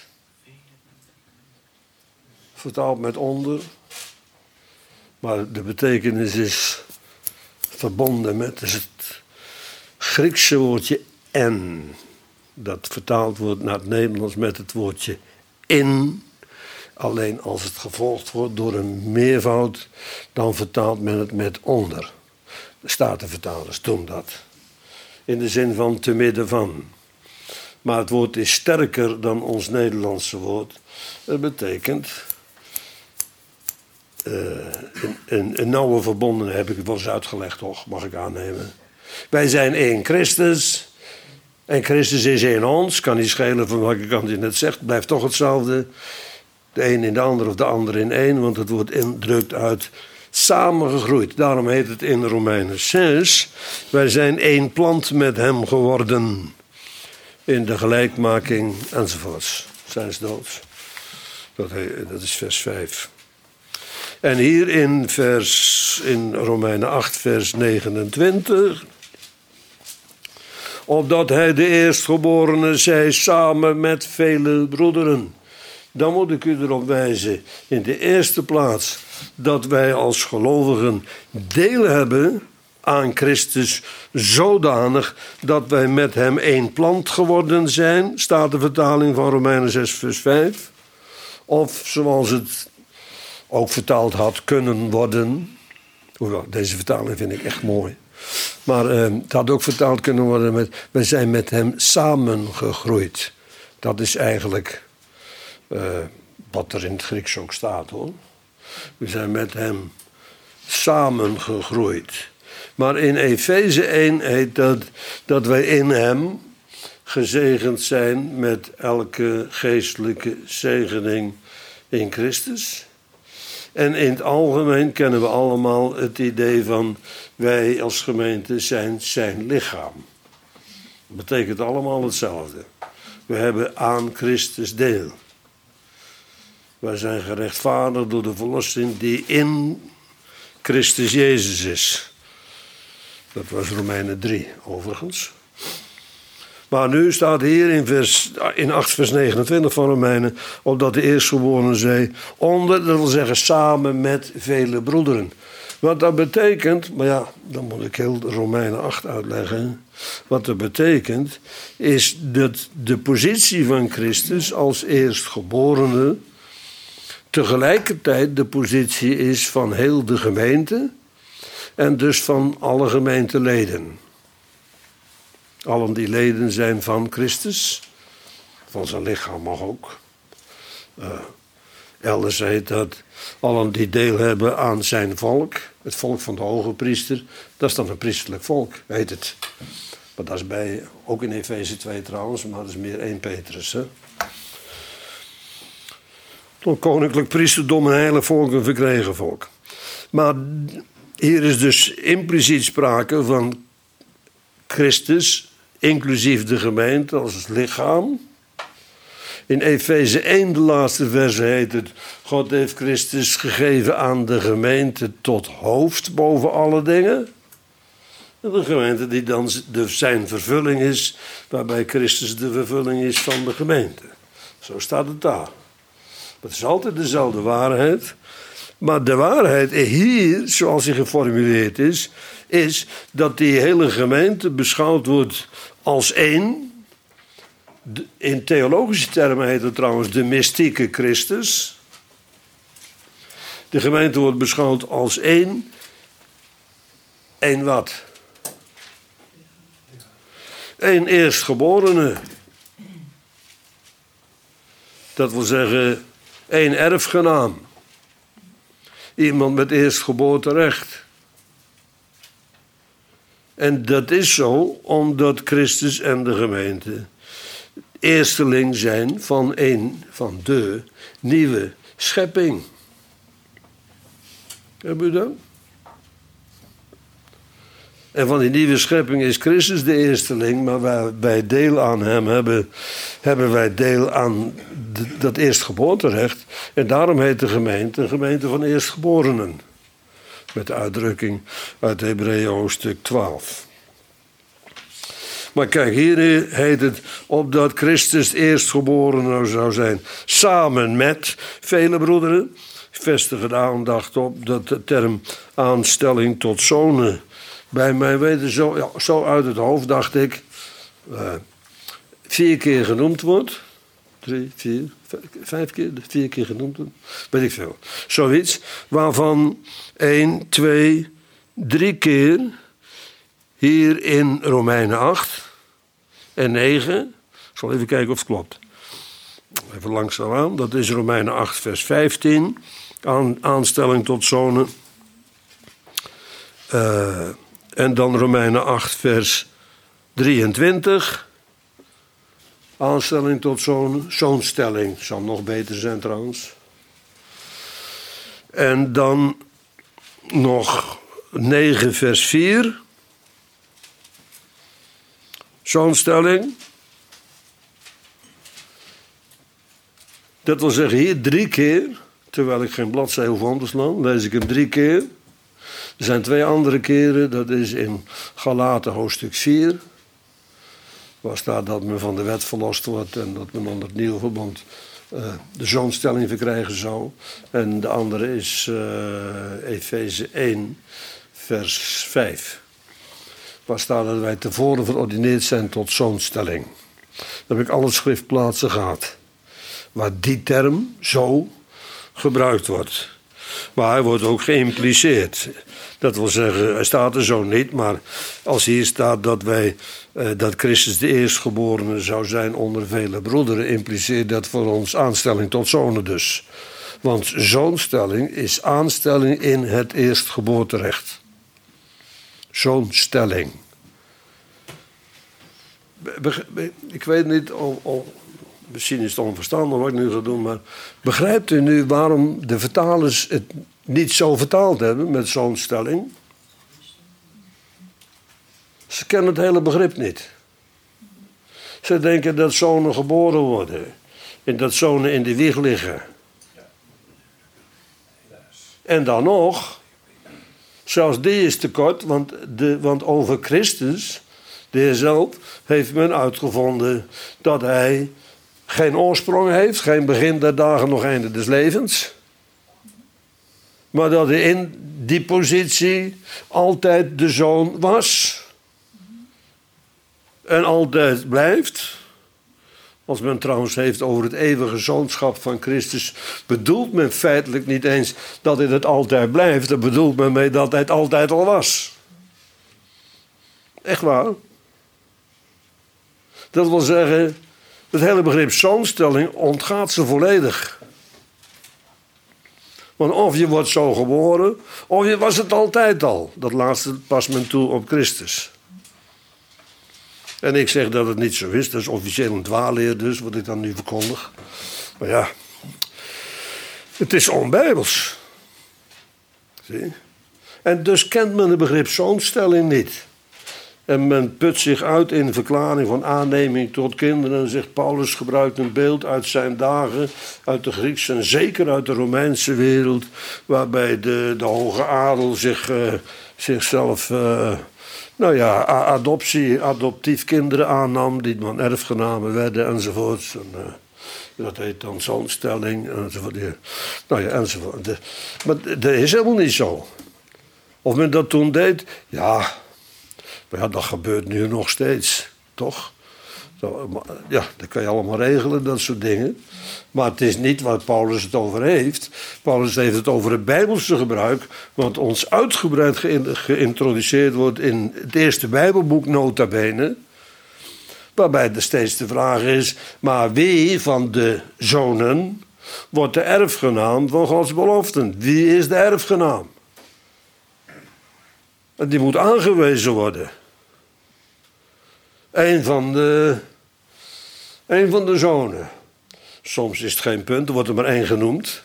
vertaald met onder, maar de betekenis is verbonden met, is het Griekse woordje en. Dat vertaald wordt naar het Nederlands met het woordje in. Alleen als het gevolgd wordt door een meervoud, dan vertaalt men het met onder. De Statenvertalers doen dat. In de zin van te midden van. Maar het woord is sterker dan ons Nederlandse woord. Dat betekent een nauwe verbondenheid, heb ik het wel eens uitgelegd, toch? Mag ik aannemen. Wij zijn één Christus. En Christus is in ons. Kan niet schelen van welke kant je net zegt. Blijft toch hetzelfde. De een in de ander of de ander in één. Want het woord in drukt uit samengegroeid. Daarom heet het in Romeinen 6. Wij zijn één plant met hem geworden. In de gelijkmaking enzovoorts. Zijns doods. Dat is vers 5. En hier in Romeinen 8 vers 29... opdat hij de eerstgeborene zij samen met vele broederen. Dan moet ik u erop wijzen, in de eerste plaats, dat wij als gelovigen deel hebben aan Christus zodanig dat wij met hem één plant geworden zijn, staat de vertaling van Romeinen 6 vers 5. Of zoals het ook vertaald had kunnen worden. Hoewel, deze vertaling vind ik echt mooi. Maar het had ook vertaald kunnen worden met, wij zijn met hem samengegroeid. Dat is eigenlijk wat er in het Grieks ook staat, hoor. We zijn met hem samengegroeid. Maar in Efeze 1 heet dat wij in hem gezegend zijn met elke geestelijke zegening in Christus. En in het algemeen kennen we allemaal het idee van wij als gemeente zijn zijn lichaam. Dat betekent allemaal hetzelfde. We hebben aan Christus deel. Wij zijn gerechtvaardigd door de verlossing die in Christus Jezus is. Dat was Romeinen 3 overigens. Maar nu staat hier in 8 vers 29 van Romeinen, opdat de eerstgeborene zei, onder, dat wil zeggen samen met vele broederen. Wat dat betekent, maar ja, dan moet ik heel Romeinen 8 uitleggen. Wat dat betekent, is dat de positie van Christus als eerstgeborene tegelijkertijd de positie is van heel de gemeente en dus van alle gemeenteleden. Allen die leden zijn van Christus, van zijn lichaam mag ook. Elders heet dat allen die deel hebben aan zijn volk, het volk van de hoge priester, dat is dan een priesterlijk volk, heet het. Maar dat is ook in Efeze 2 trouwens, maar dat is meer 1 Petrus. Hè? Een koninklijk priesterdom, een heilig volk, een verkregen volk. Maar hier is dus impliciet sprake van Christus, inclusief de gemeente als het lichaam. In Efeze 1, de laatste verse, heet het, God heeft Christus gegeven aan de gemeente tot hoofd boven alle dingen. En de gemeente die dan zijn vervulling is, waarbij Christus de vervulling is van de gemeente. Zo staat het daar. Het is altijd dezelfde waarheid. Maar de waarheid hier, zoals die geformuleerd is dat die hele gemeente beschouwd wordt als één. In theologische termen heet het trouwens de mystieke Christus. De gemeente wordt beschouwd als één. Eén wat? Eén eerstgeborene. Dat wil zeggen één erfgenaam. Iemand met eerstgeboorterecht. En dat is zo omdat Christus en de gemeente eersteling zijn van de nieuwe schepping. Heb u dat? En van die nieuwe schepping is Christus de eersteling, maar waar wij deel aan hem hebben, hebben wij deel aan dat eerstgeboorterecht. En daarom heet de gemeente een gemeente van eerstgeborenen. Met de uitdrukking uit Hebreeën hoofdstuk 12. Maar kijk, hier heet het opdat Christus eerstgeborene zou zijn. Samen met vele broederen. Vestigen de aandacht op dat de term aanstelling tot zonen bij mij weten zo uit het hoofd, dacht ik, 4 keer genoemd wordt. 3, 4, 5 keer, 4 keer genoemd wordt. Weet ik veel. Zoiets. Waarvan 1, 2, 3 keer hier in Romeinen 8 en 9. Ik zal even kijken of het klopt. Even langzaam aan. Dat is Romeinen 8 vers 15. Aanstelling tot zonen. En dan Romeinen 8 vers 23. Aanstelling tot zonen. Zoonstelling zal nog beter zijn trouwens. En dan nog 9 vers 4. Zoonstelling. Dat wil zeggen hier 3 keer. Terwijl ik geen bladzij hoef om te slaan, lees ik hem 3 keer. Er zijn 2 andere keren, dat is in Galaten hoofdstuk 4. Waar staat dat men van de wet verlost wordt en dat men onder het nieuwe verbond de zoonstelling verkrijgen zou. En de andere is Efeze 1, vers 5. Waar staat dat wij tevoren verordineerd zijn tot zoonstelling. Dan heb ik alle schriftplaatsen gehad. Waar die term zo gebruikt wordt. Maar hij wordt ook geïmpliceerd. Dat wil zeggen, hij staat er zo niet, maar als hier staat dat Christus de eerstgeborene zou zijn onder vele broederen, impliceert dat voor ons aanstelling tot zonen dus. Want zoonstelling is aanstelling in het eerstgeboorterecht. Zoonstelling. Ik weet niet of misschien is het onverstandig wat ik nu ga doen, maar begrijpt u nu waarom de vertalers het niet zo vertaald hebben met zoonstelling? Ze kennen het hele begrip niet. Ze denken dat zonen geboren worden en dat zonen in de wieg liggen. En dan nog, zelfs die is tekort, want over Christus, de Heer zelf, heeft men uitgevonden dat hij geen oorsprong heeft, geen begin der dagen, nog einde des levens. Maar dat hij in die positie altijd de zoon was. En altijd blijft. Als men trouwens heeft over het eeuwige zoonschap van Christus, bedoelt men feitelijk niet eens dat hij het altijd blijft. Daar bedoelt men mee dat hij het altijd al was. Echt waar. Dat wil zeggen, het hele begrip zoonstelling ontgaat ze volledig. Want of je wordt zo geboren, of je was het altijd al. Dat laatste past men toe op Christus. En ik zeg dat het niet zo is. Dat is officieel een dwaalleer dus, wat ik dan nu verkondig. Maar ja, het is onbijbels. Zie? En dus kent men het begrip zoonstelling niet. En men put zich uit in verklaring van aanneming tot kinderen. Zegt Paulus gebruikt een beeld uit zijn dagen, uit de Griekse en zeker uit de Romeinse wereld. Waarbij de hoge adel zichzelf adoptief kinderen aannam. Die dan erfgenamen werden enzovoort. Dat heet dan zoonstelling enzovoort. Enzovoort. Maar dat is helemaal niet zo. Of men dat toen deed, ja. Maar ja, dat gebeurt nu nog steeds, toch? Ja, dat kan je allemaal regelen, dat soort dingen. Maar het is niet waar Paulus het over heeft. Paulus heeft het over het Bijbelse gebruik, wat ons uitgebreid geïntroduceerd wordt in het eerste Bijbelboek nota bene. Waarbij er steeds de vraag is, maar wie van de zonen wordt de erfgenaam van Gods beloften? Wie is de erfgenaam? En die moet aangewezen worden. Een van de zonen. Soms is het geen punt, er wordt er maar 1 genoemd.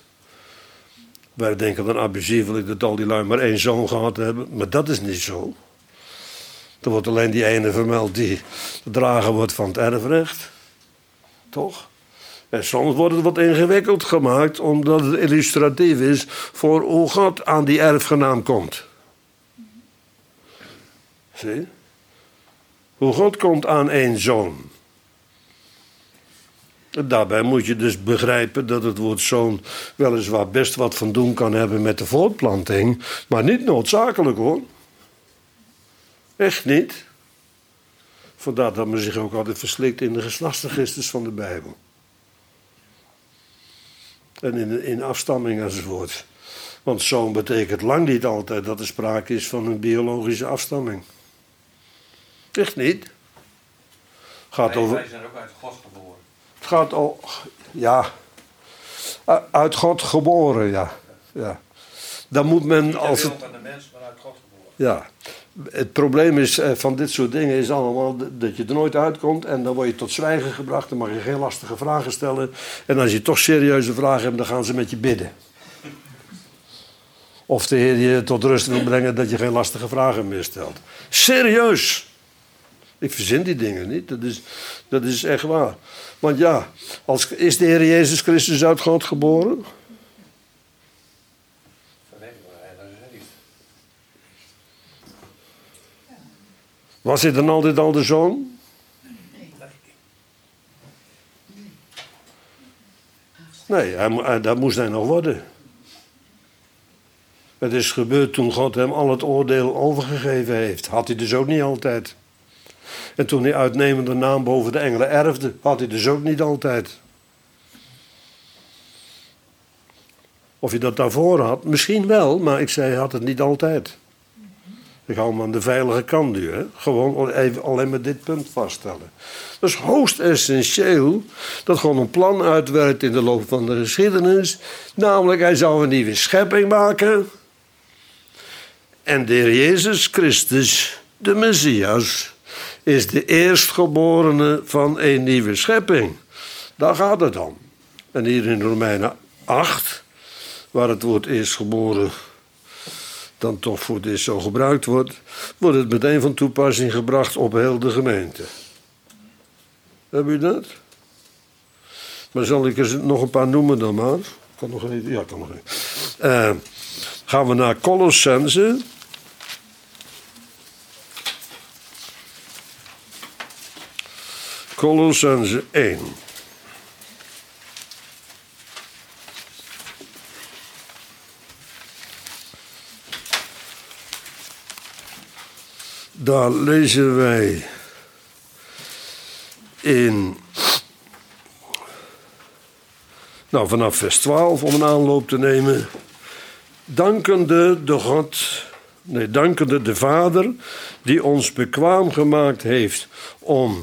Wij denken dan abusievelijk dat al die lui maar 1 zoon gehad hebben. Maar dat is niet zo. Er wordt alleen die ene vermeld die de drager wordt van het erfrecht. Toch? En soms wordt het wat ingewikkeld gemaakt, omdat het illustratief is voor hoe God aan die erfgenaam komt. Zie? Hoe God komt aan één zoon. En daarbij moet je dus begrijpen dat het woord zoon weliswaar best wat van doen kan hebben met de voortplanting, maar niet noodzakelijk hoor. Echt niet. Vandaar dat men zich ook altijd verslikt in de geslachtsregisters van de Bijbel. En in afstamming enzovoort. Want zoon betekent lang niet altijd dat er sprake is van een biologische afstamming. Echt niet. Gaat over... Wij zijn ook uit God geboren. Het gaat al... Ja. Uit God geboren, ja. Ja. Dan moet men als het... van de mens, maar uit God geboren. Ja. Het probleem is van dit soort dingen is allemaal dat je er nooit uitkomt en dan word je tot zwijgen gebracht. Dan mag je geen lastige vragen stellen. En als je toch serieuze vragen hebt, dan gaan ze met je bidden. Of de Heer je tot rust wil brengen dat je geen lastige vragen meer stelt. Serieus! Ik verzin die dingen niet. Dat is echt waar. Want ja, is de Heer Jezus Christus uit God geboren? Was hij dan altijd al de zoon? Nee, dat moest hij nog worden. Het is gebeurd toen God hem al het oordeel overgegeven heeft. Had hij dus ook niet altijd. En toen hij uitnemende naam boven de engelen erfde, had hij dus ook niet altijd. Of je dat daarvoor had, misschien wel, maar ik zei hij had het niet altijd. Ik hou hem aan de veilige kant nu. Hè? Gewoon even alleen maar dit punt vaststellen. Dat is hoogst essentieel dat gewoon een plan uitwerkt in de loop van de geschiedenis. Namelijk, hij zou een nieuwe schepping maken. En de Heer Jezus Christus, de Messias, is de eerstgeborene van een nieuwe schepping. Daar gaat het om. En hier in Romeinen 8, waar het woord eerstgeboren dan toch voor dit zo gebruikt wordt het meteen van toepassing gebracht op heel de gemeente. Heb u dat? Maar zal ik er nog een paar noemen dan maar? Kan nog even? Ja, kan nog even. Gaan we naar Colossense. Colossense 1. Daar lezen wij vanaf vers 12 om een aanloop te nemen. Dankende de Vader die ons bekwaam gemaakt heeft om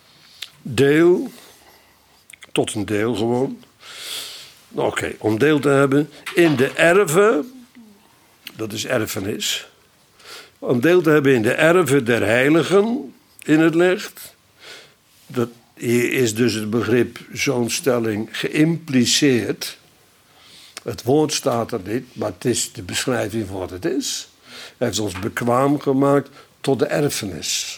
tot een deel gewoon. Om deel te hebben in de erven, dat is erfenis. Om deel te hebben in de erven der heiligen in het licht. Hier is dus het begrip zoonstelling geïmpliceerd. Het woord staat er niet, maar het is de beschrijving van wat het is. Hij heeft ons bekwaam gemaakt tot de erfenis.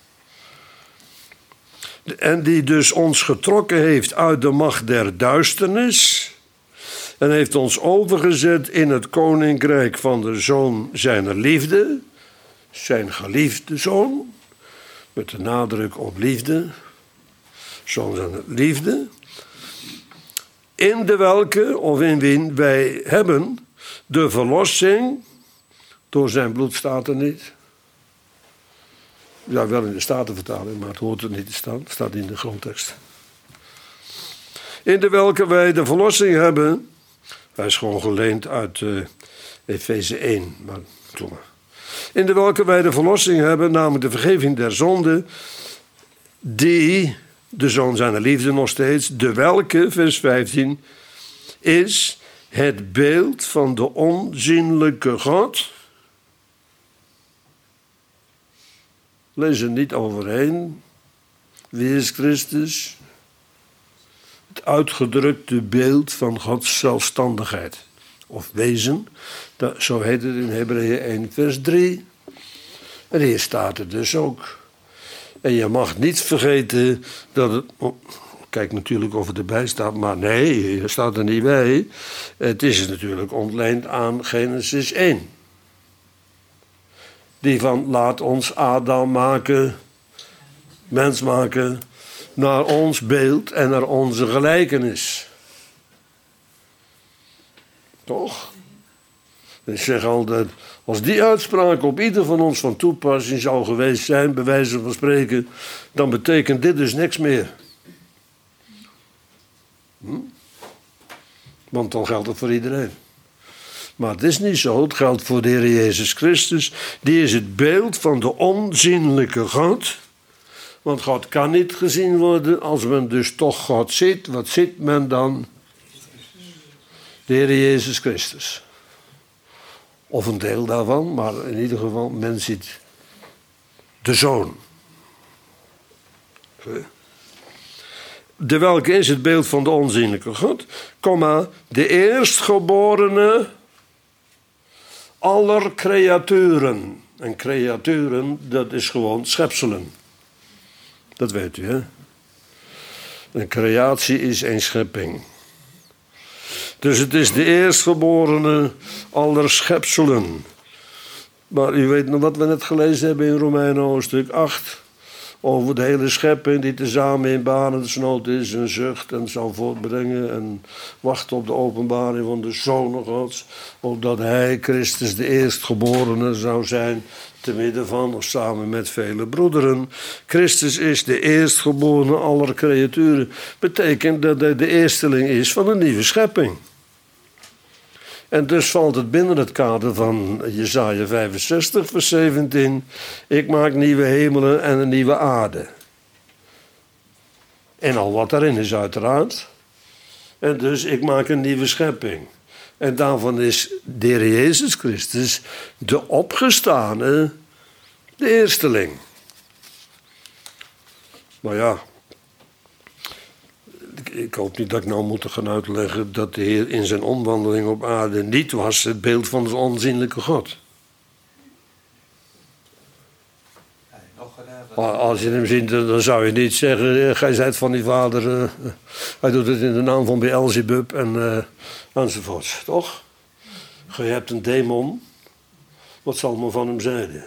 En die dus ons getrokken heeft uit de macht der duisternis. En heeft ons overgezet in het koninkrijk van de Zoon zijner liefde. Zijn geliefde zoon, met de nadruk op liefde, zoon zijn liefde, in de welke, of in wie wij hebben, de verlossing, door zijn bloed staat er niet. Ja, wel in de Statenvertaling, maar het hoort er niet te staan, het staat in de grondtekst. In de welke wij de verlossing hebben, hij is gewoon geleend uit Efeze 1, maar doe maar. In de welke wij de verlossing hebben, namelijk de vergeving der zonden, die, de zoon zijner liefde nog steeds, de welke, vers 15, is het beeld van de onzienlijke God. Lees er niet overheen. Wie is Christus? Het uitgedrukte beeld van Gods zelfstandigheid. Of wezen, zo heet het in Hebreeën 1 vers 3. En hier staat het dus ook. En je mag niet vergeten dat het... Kijk natuurlijk of het erbij staat, maar nee, hier staat er niet bij. Het is natuurlijk ontleend aan Genesis 1. Die van laat ons Adam maken, mens maken, naar ons beeld en naar onze gelijkenis. Toch? Ik zeg altijd, als die uitspraak op ieder van ons van toepassing zou geweest zijn, bij wijze van spreken, dan betekent dit dus niks meer. Want dan geldt het voor iedereen. Maar het is niet zo, het geldt voor de Heer Jezus Christus. Die is het beeld van de onzienlijke God. Want God kan niet gezien worden als men dus toch God ziet. Wat ziet men dan? De Heer Jezus Christus. Of een deel daarvan, maar in ieder geval, men ziet de Zoon. De welke is het beeld van de onzienlijke God, de eerstgeborene aller creaturen. En creaturen, dat is gewoon schepselen. Dat weet u, hè? Een creatie is een schepping. Dus het is de eerstgeborene aller schepselen. Maar u weet nog wat we net gelezen hebben in Romeinen hoofdstuk 8... over de hele schepping die tezamen in barensnood is en zucht en zal voortbrengen en wacht op de openbaring van de Zoon Gods, opdat hij, Christus, de eerstgeborene zou zijn, te midden van of samen met vele broederen. Christus is de eerstgeborene aller creaturen. Betekent dat hij de eersteling is van een nieuwe schepping. En dus valt het binnen het kader van Jesaja 65, vers 17. Ik maak nieuwe hemelen en een nieuwe aarde. En al wat daarin is uiteraard. En dus ik maak een nieuwe schepping. En daarvan is de Heer Jezus Christus de opgestane, de eersteling. Maar ja, ik hoop niet dat ik nou moet gaan uitleggen dat de Heer in zijn omwandeling op aarde niet was het beeld van de onzienlijke God. Als je hem ziet, dan zou je niet zeggen, gij zijt van die vader, hij doet het in de naam van Beelzebub enzovoorts, toch? Je hebt een demon, wat zal men van hem zeiden?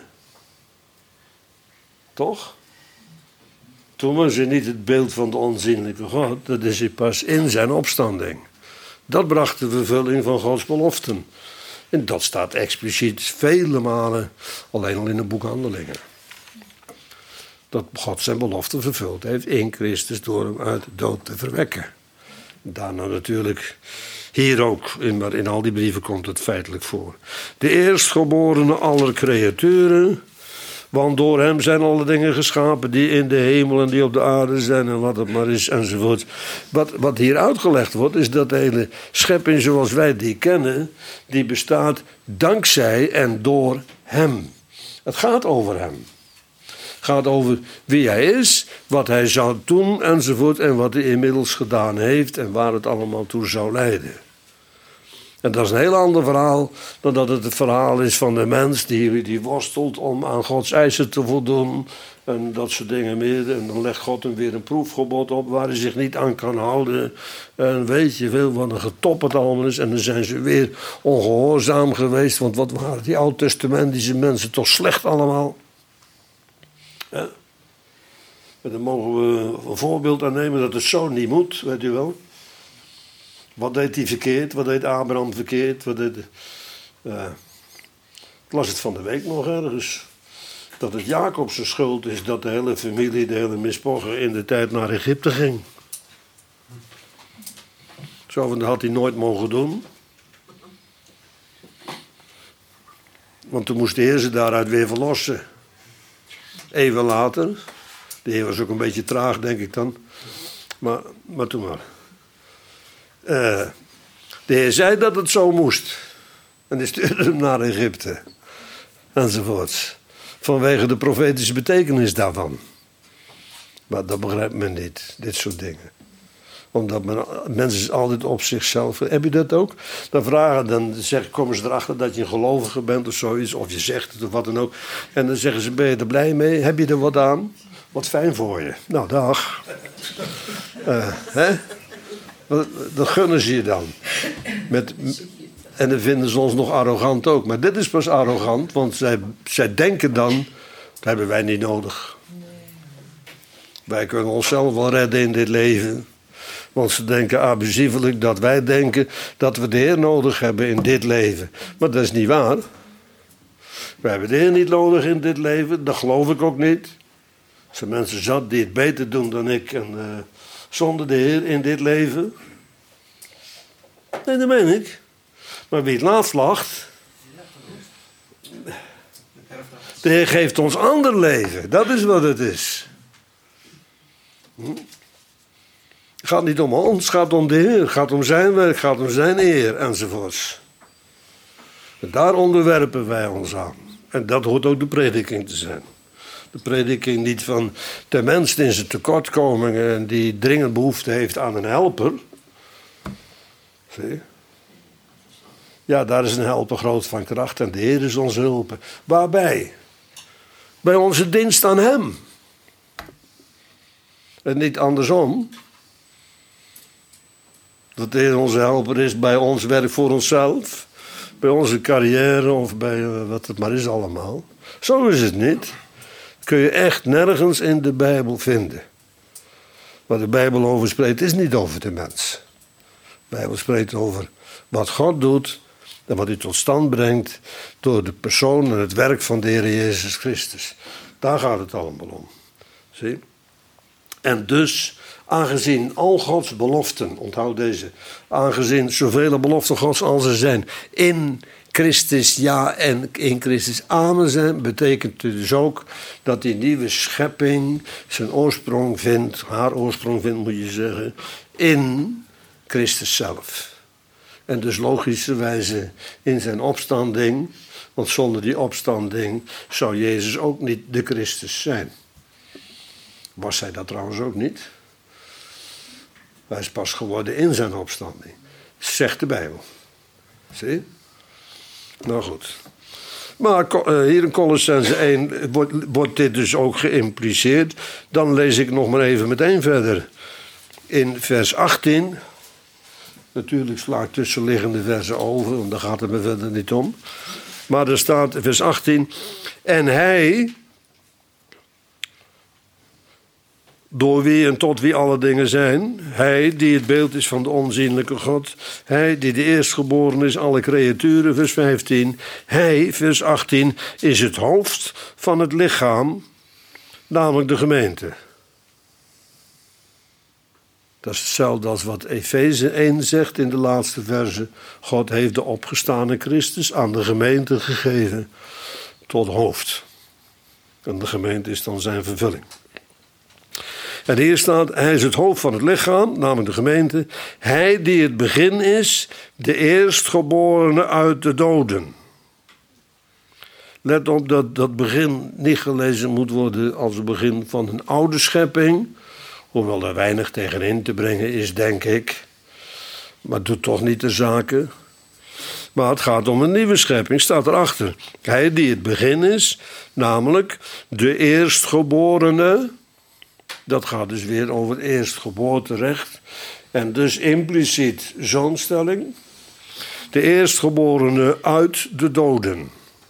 Toch? Toen was hij niet het beeld van de onzienlijke God, dat is hij pas in zijn opstanding. Dat bracht de vervulling van Gods beloften. En dat staat expliciet vele malen alleen al in het boek Handelingen. Dat God zijn belofte vervuld heeft in Christus door hem uit de dood te verwekken. Daarna natuurlijk hier ook, maar in al die brieven komt het feitelijk voor. De eerstgeborene aller creaturen, want door hem zijn alle dingen geschapen die in de hemel en die op de aarde zijn en wat het maar is enzovoort. Wat hier uitgelegd wordt is dat de hele schepping zoals wij die kennen, die bestaat dankzij en door hem. Het gaat over hem. Het gaat over wie hij is, wat hij zou doen enzovoort en wat hij inmiddels gedaan heeft en waar het allemaal toe zou leiden. En dat is een heel ander verhaal dan dat het verhaal is van de mens die worstelt om aan Gods eisen te voldoen en dat soort dingen meer. En dan legt God hem weer een proefgebod op waar hij zich niet aan kan houden. En weet je veel wat een getop het allemaal is. En dan zijn ze weer ongehoorzaam geweest, want wat waren die oud-testamentische mensen toch slecht allemaal. Ja. En dan mogen we een voorbeeld aan nemen dat het zo niet moet, weet u wel. Wat deed hij verkeerd? Wat deed Abraham verkeerd? Ik las het van de week nog ergens. Dat het Jacob zijn schuld is dat de hele familie, de hele mispocher in de tijd naar Egypte ging. Zo, dat had hij nooit mogen doen. Want toen moest de Heer ze daaruit weer verlossen. Even later. De Heer was ook een beetje traag, denk ik dan. Maar toen maar. De Heer zei dat het zo moest. En die stuurde hem naar Egypte. Enzovoorts. Vanwege de profetische betekenis daarvan. Maar dat begrijpt men niet. Dit soort dingen. Omdat mensen is altijd op zichzelf. Heb je dat ook? Dan komen ze erachter dat je een gelovige bent of zoiets. Of je zegt het of wat dan ook. En dan zeggen ze, ben je er blij mee? Heb je er wat aan? Wat fijn voor je. Nou, dag. Dat gunnen ze je dan. En dan vinden ze ons nog arrogant ook. Maar dit is pas arrogant, want zij denken dan, dat hebben wij niet nodig. Wij kunnen onszelf wel redden in dit leven. Want ze denken abusievelijk dat wij denken dat we de Heer nodig hebben in dit leven. Maar dat is niet waar. Wij hebben de Heer niet nodig in dit leven, dat geloof ik ook niet. Er zijn mensen zat die het beter doen dan ik en zonder de Heer in dit leven. Nee, dat meen ik. Maar wie het laatst lacht, de Heer geeft ons ander leven. Dat is wat het is. Het gaat niet om ons, het gaat om de Heer. Het gaat om zijn werk, het gaat om zijn eer enzovoorts. En daar onderwerpen wij ons aan. En dat hoort ook de prediking te zijn. De prediking niet van de mens in zijn tekortkomingen en die dringend behoefte heeft aan een helper. Zie? Ja, daar is een helper groot van kracht en de Heer is onze hulp. Waarbij? Bij onze dienst aan hem. En niet andersom. Dat de Heer onze helper is bij ons werk voor onszelf. Bij onze carrière of bij wat het maar is allemaal. Zo is het niet. Kun je echt nergens in de Bijbel vinden. Waar de Bijbel over spreekt is niet over de mens. De Bijbel spreekt over wat God doet en wat hij tot stand brengt door de persoon en het werk van de Heer Jezus Christus. Daar gaat het allemaal om. Zie? En dus, aangezien al Gods beloften, onthoud deze, aangezien zoveel beloften Gods als er zijn, in Christus ja en in Christus amen zijn, betekent het dus ook dat die nieuwe schepping zijn oorsprong vindt, haar oorsprong vindt moet je zeggen, in Christus zelf. En dus logischerwijze in zijn opstanding, want zonder die opstanding zou Jezus ook niet de Christus zijn. Was hij dat trouwens ook niet? Hij is pas geworden in zijn opstanding. Zegt de Bijbel. Zie? Nou goed. Maar hier in Colossense 1 wordt dit dus ook geïmpliceerd. Dan lees ik nog maar even meteen verder. In vers 18. Natuurlijk sla ik tussenliggende versen over, want daar gaat het me verder niet om. Maar er staat in vers 18. En hij, door wie en tot wie alle dingen zijn, hij die het beeld is van de onzienlijke God, hij die de eerstgeboren is, alle creaturen, vers 15. Hij, vers 18, is het hoofd van het lichaam, namelijk de gemeente. Dat is hetzelfde als wat Efeze 1 zegt in de laatste verse. God heeft de opgestane Christus aan de gemeente gegeven tot hoofd. En de gemeente is dan zijn vervulling. En hier staat, hij is het hoofd van het lichaam, namelijk de gemeente. Hij die het begin is, de eerstgeborene uit de doden. Let op dat begin niet gelezen moet worden als het begin van een oude schepping. Hoewel er weinig tegenin te brengen is, denk ik. Maar doet toch niet de zaken. Maar het gaat om een nieuwe schepping, staat erachter. Hij die het begin is, namelijk de eerstgeborene. Dat gaat dus weer over het eerstgeboorterecht. En dus impliciet zoonstelling. De eerstgeborene uit de doden.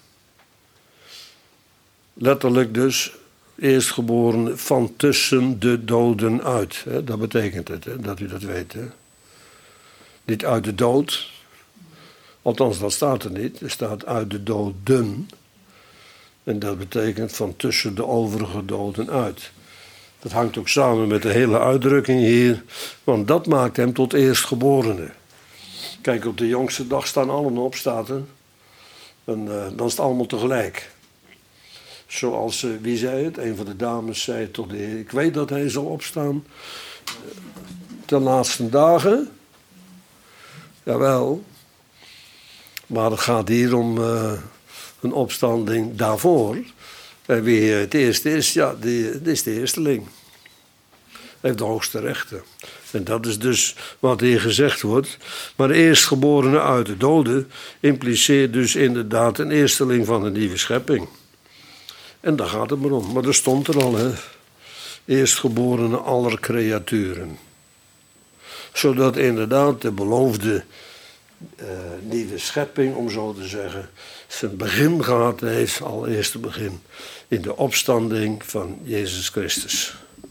Letterlijk dus eerstgeborene van tussen de doden uit. Dat betekent het, dat u dat weet. Niet uit de dood. Althans, dat staat er niet. Er staat uit de doden. En dat betekent van tussen de overige doden uit. Dat hangt ook samen met de hele uitdrukking hier. Want dat maakt hem tot eerstgeborene. Kijk, op de jongste dag staan allen op, staat er. En dan is het allemaal tegelijk. Zoals, wie zei het? Een van de dames zei tot de Heer. Ik weet dat hij zal opstaan ten laatste dagen. Jawel. Maar het gaat hier om een opstanding daarvoor. En wie het eerste is, ja, die is de eersteling. Hij heeft de hoogste rechten. En dat is dus wat hier gezegd wordt. Maar eerstgeborene uit de doden impliceert dus inderdaad een eersteling van de nieuwe schepping. En daar gaat het maar om. Maar er stond er al, hè. Eerstgeborene aller creaturen. Zodat inderdaad de beloofde nieuwe schepping, om zo te zeggen, zijn begin gehad heeft, al eerste begin, in de opstanding van Jezus Christus.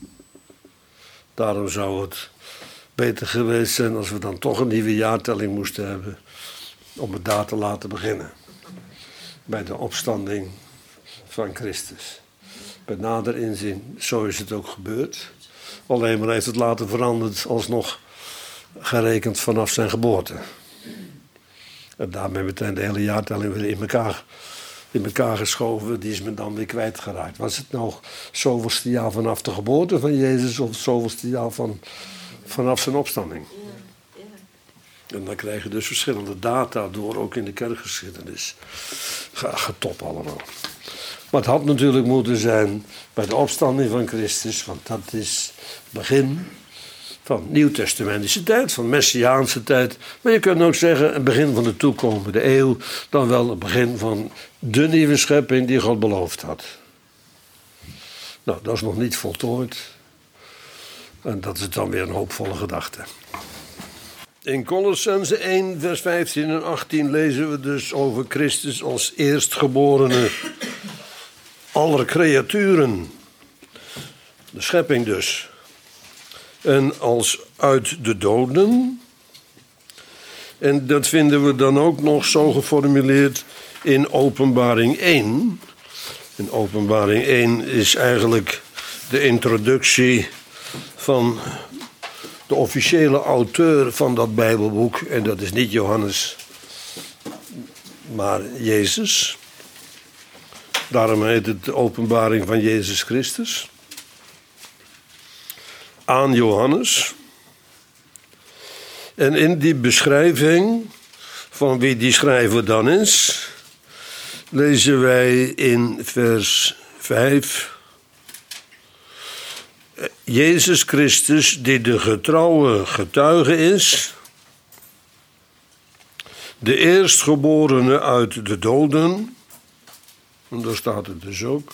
Daarom zou het beter geweest zijn als we dan toch een nieuwe jaartelling moesten hebben, om het daar te laten beginnen. Bij de opstanding van Christus. Bij nader inzien, zo is het ook gebeurd. Alleen maar heeft het later veranderd, alsnog gerekend vanaf zijn geboorte. En daarmee meteen de hele jaartelling weer in elkaar geschoven. Die is men dan weer kwijtgeraakt. Was het nou zoveelste jaar vanaf de geboorte van Jezus of het zoveelste jaar vanaf zijn opstanding? En dan krijg je dus verschillende data door, ook in de kerkgeschiedenis. Getop allemaal. Maar het had natuurlijk moeten zijn bij de opstanding van Christus, want dat is het begin van nieuwtestamentische tijd, van messiaanse tijd. Maar je kunt ook zeggen het begin van de toekomende eeuw, dan wel het begin van de nieuwe schepping die God beloofd had. Nou, dat is nog niet voltooid. En dat is dan weer een hoopvolle gedachte. In Kolossenzen 1, vers 15 en 18 lezen we dus over Christus als eerstgeborene aller creaturen. De schepping dus. En als uit de doden. En dat vinden we dan ook nog zo geformuleerd in Openbaring 1. In Openbaring 1 is eigenlijk de introductie van de officiële auteur van dat Bijbelboek. En dat is niet Johannes, maar Jezus. Daarom heet het de Openbaring van Jezus Christus. Aan Johannes. En in die beschrijving van wie die schrijver dan is, lezen wij in vers 5. Jezus Christus, die de getrouwe getuige is, de eerstgeborene uit de doden. En daar staat het dus ook.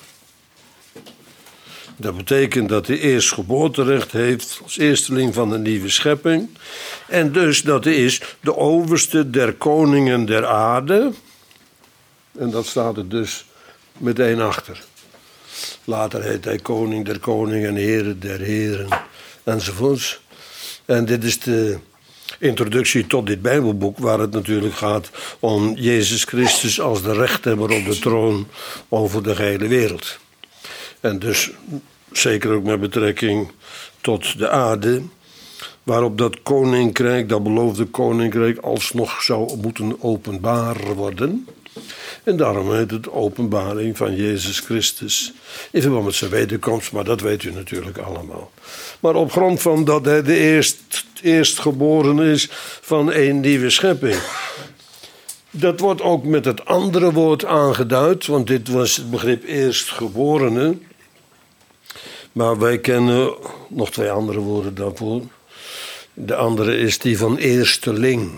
Dat betekent dat hij eerst geboorterecht heeft als eersteling van de nieuwe schepping. En dus dat hij is de overste der koningen der aarde. En dat staat er dus meteen achter. Later heet hij koning der koningen, heren der heren, enzovoorts. En dit is de introductie tot dit Bijbelboek, waar het natuurlijk gaat om Jezus Christus als de rechthebber op de troon over de gehele wereld. En dus zeker ook met betrekking tot de aarde, waarop dat koninkrijk, dat beloofde koninkrijk, alsnog zou moeten openbaar worden. En daarom heet het openbaring van Jezus Christus. In verband met zijn wederkomst, maar dat weet u natuurlijk allemaal. Maar op grond van dat hij de eerstgeboren is van een nieuwe schepping. Dat wordt ook met het andere woord aangeduid, want dit was het begrip eerstgeborene. Maar wij kennen nog twee andere woorden daarvoor. De andere is die van eersteling.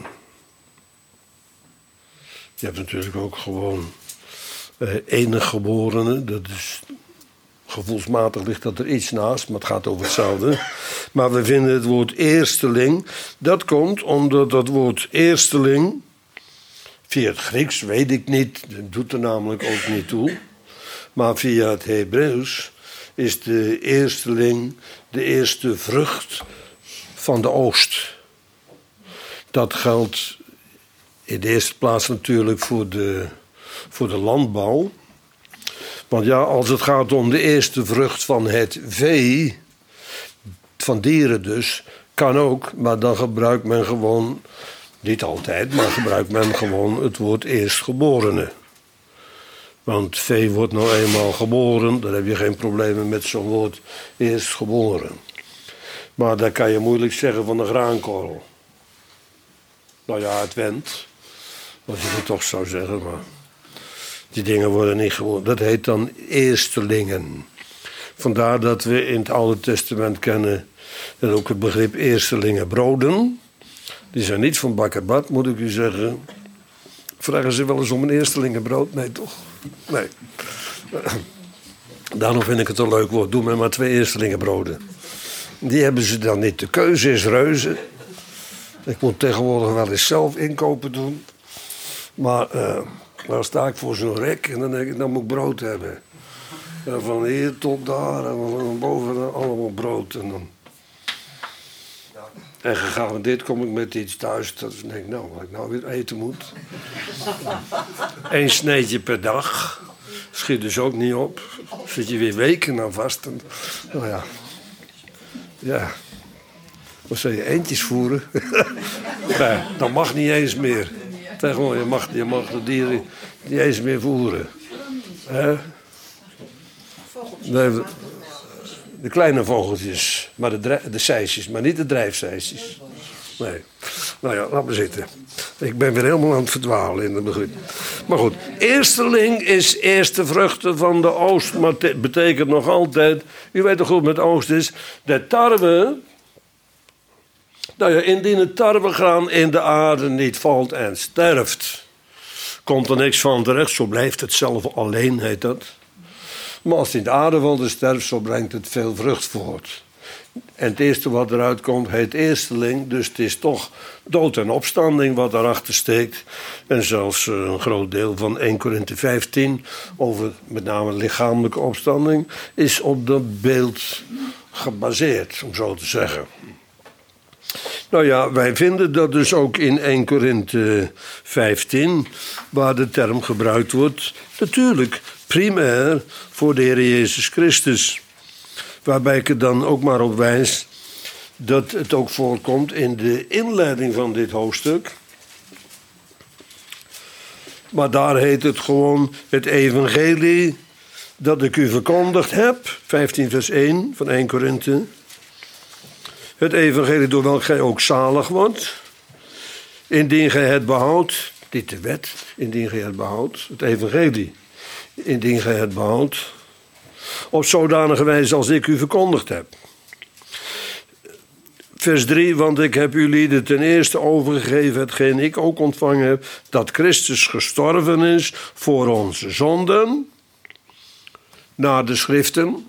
Je hebt natuurlijk ook gewoon enig geborene. Dat is, gevoelsmatig ligt dat er iets naast, maar het gaat over hetzelfde. Maar we vinden het woord eersteling. Dat komt omdat dat woord eersteling, via het Grieks weet ik niet, dat doet er namelijk ook niet toe. Maar via het Hebreeuws is de eersteling de eerste vrucht van de oogst. Dat geldt in de eerste plaats natuurlijk voor de landbouw. Want ja, als het gaat om de eerste vrucht van het vee, van dieren dus, kan ook, maar dan gebruikt men gewoon, niet altijd, maar gebruikt men gewoon het woord eerstgeborene. Want vee wordt nou eenmaal geboren, daar heb je geen problemen met zo'n woord eerstgeboren. Maar dan kan je moeilijk zeggen van de graankorrel. Nou ja, het went, als je het toch zou zeggen, maar die dingen worden niet geboren. Dat heet dan eerstelingen. Vandaar dat we in het Oude Testament kennen en ook het begrip eerstelingen broden. Die zijn niet van bakkerbad, moet ik u zeggen. Vragen ze wel eens om een eerstelingenbrood? Nee, toch? Nee. Daarom vind ik het een leuk woord. Doe mij maar 2 eerstelingenbroden. Die hebben ze dan niet. De keuze is reuze. Ik moet tegenwoordig wel eens zelf inkopen doen. Maar dan sta ik voor zo'n rek en dan denk ik, dan moet ik brood hebben. En van hier tot daar en van boven allemaal brood. En gegarandeerd kom ik met iets thuis dat ik denk, nou, wat ik nou weer eten moet. 1 sneetje per dag. Schiet dus ook niet op. Zit je weer weken aan vast. En, nou ja. Ja. Wat zou je eendjes voeren? Nee, dat mag niet eens meer. Tegenwoordig, je mag de dieren niet eens meer voeren. Nee, de kleine vogeltjes, maar de zeisjes, maar niet de drijfzeisjes. Nee. Nou ja, laat maar zitten. Ik ben weer helemaal aan het verdwalen in het begin. Maar goed, eersteling is eerste vruchten van de oogst. Maar het betekent nog altijd, u weet toch goed met oogst is, de tarwe. Nou ja, indien het tarwegraan in de aarde niet valt en sterft, komt er niks van terecht. Zo blijft het zelf alleen, heet dat. Maar als het in de aarde valt en sterft, zo brengt het veel vrucht voort. En het eerste wat eruit komt, heet eersteling. Dus het is toch dood en opstanding wat daarachter steekt. En zelfs een groot deel van 1 Korinthe 15, over met name lichamelijke opstanding, is op dat beeld gebaseerd, om zo te zeggen. Nou ja, wij vinden dat dus ook in 1 Korinthe 15, waar de term gebruikt wordt, natuurlijk primair voor de Heer Jezus Christus. Waarbij ik er dan ook maar op wijs dat het ook voorkomt in de inleiding van dit hoofdstuk. Maar daar heet het gewoon het evangelie dat ik u verkondigd heb. 15 vers 1 van 1 Korinthe. Het evangelie door welk gij ook zalig wordt. Indien gij het behoudt. Niet de wet, indien gij het behoudt. Het evangelie. Indien gij het behoudt. Op zodanige wijze als ik u verkondigd heb. Vers 3, want ik heb jullie ten eerste overgegeven hetgeen ik ook ontvangen heb, dat Christus gestorven is voor onze zonden, naar de schriften.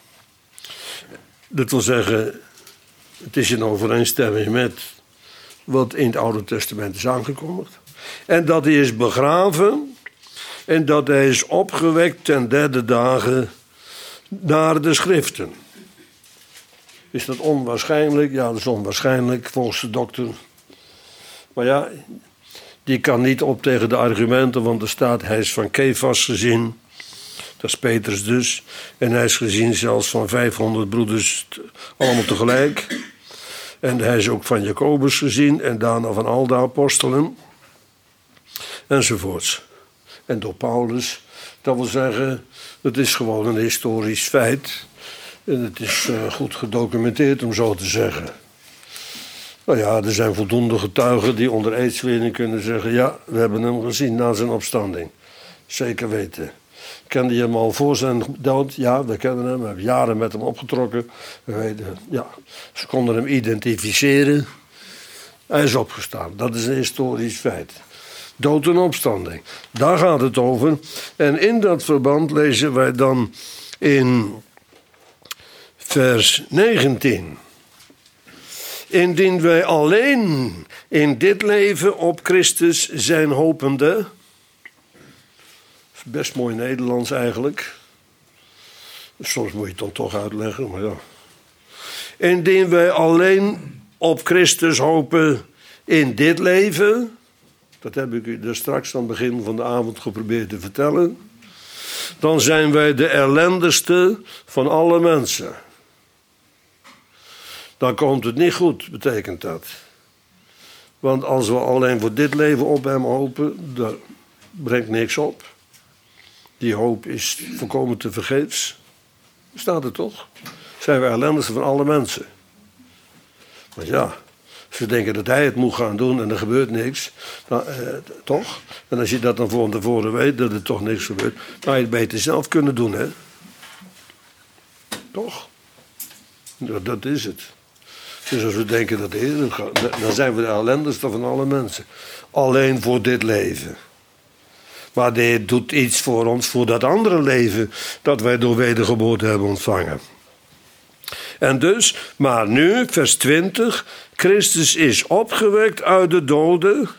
Dat wil zeggen, het is in overeenstemming met wat in het Oude Testament is aangekondigd. En dat hij is begraven en dat hij is opgewekt ten 3e dagen naar de schriften. Is dat onwaarschijnlijk? Ja, dat is onwaarschijnlijk volgens de dokter. Maar ja, die kan niet op tegen de argumenten, want er staat, hij is van Kefas gezien. Dat is Petrus dus. En hij is gezien zelfs van 500 broeders allemaal tegelijk. En hij is ook van Jacobus gezien en daarna van al de apostelen. Enzovoorts. En door Paulus, dat wil zeggen, het is gewoon een historisch feit. En het is goed gedocumenteerd, om zo te zeggen. Nou ja, er zijn voldoende getuigen die onder eedswering kunnen zeggen, ja, we hebben hem gezien na zijn opstanding. Zeker weten. Kende je hem al voor zijn dood? Ja, we kennen hem. We hebben jaren met hem opgetrokken. We weten, ja, ze konden hem identificeren. Hij is opgestaan. Dat is een historisch feit. Dood en opstanding. Daar gaat het over. En in dat verband lezen wij dan in vers 19. Indien wij alleen in dit leven op Christus zijn hopende. Best mooi Nederlands eigenlijk. Soms moet je het dan toch uitleggen, maar ja. Indien wij alleen op Christus hopen in dit leven. Dat heb ik u dus straks aan het begin van de avond geprobeerd te vertellen. Dan zijn wij de ellendigste van alle mensen. Dan komt het niet goed, betekent dat. Want als we alleen voor dit leven op hem hopen, dat brengt niks op. Die hoop is volkomen te vergeefs. Staat er toch? Zijn wij ellendigste van alle mensen. Maar ja, ze denken dat hij het moet gaan doen en er gebeurt niks. Nou, toch? En als je dat dan van tevoren weet, dat er toch niks gebeurt, dan had je het beter zelf kunnen doen, hè? Toch? Dat is het. Dus als we denken dat de Heer gaat, dan zijn we de ellendigste van alle mensen. Alleen voor dit leven. Maar de Heer doet iets voor ons, voor dat andere leven dat wij door wedergeboorte hebben ontvangen. En dus, maar nu, vers 20, Christus is opgewekt uit de doden,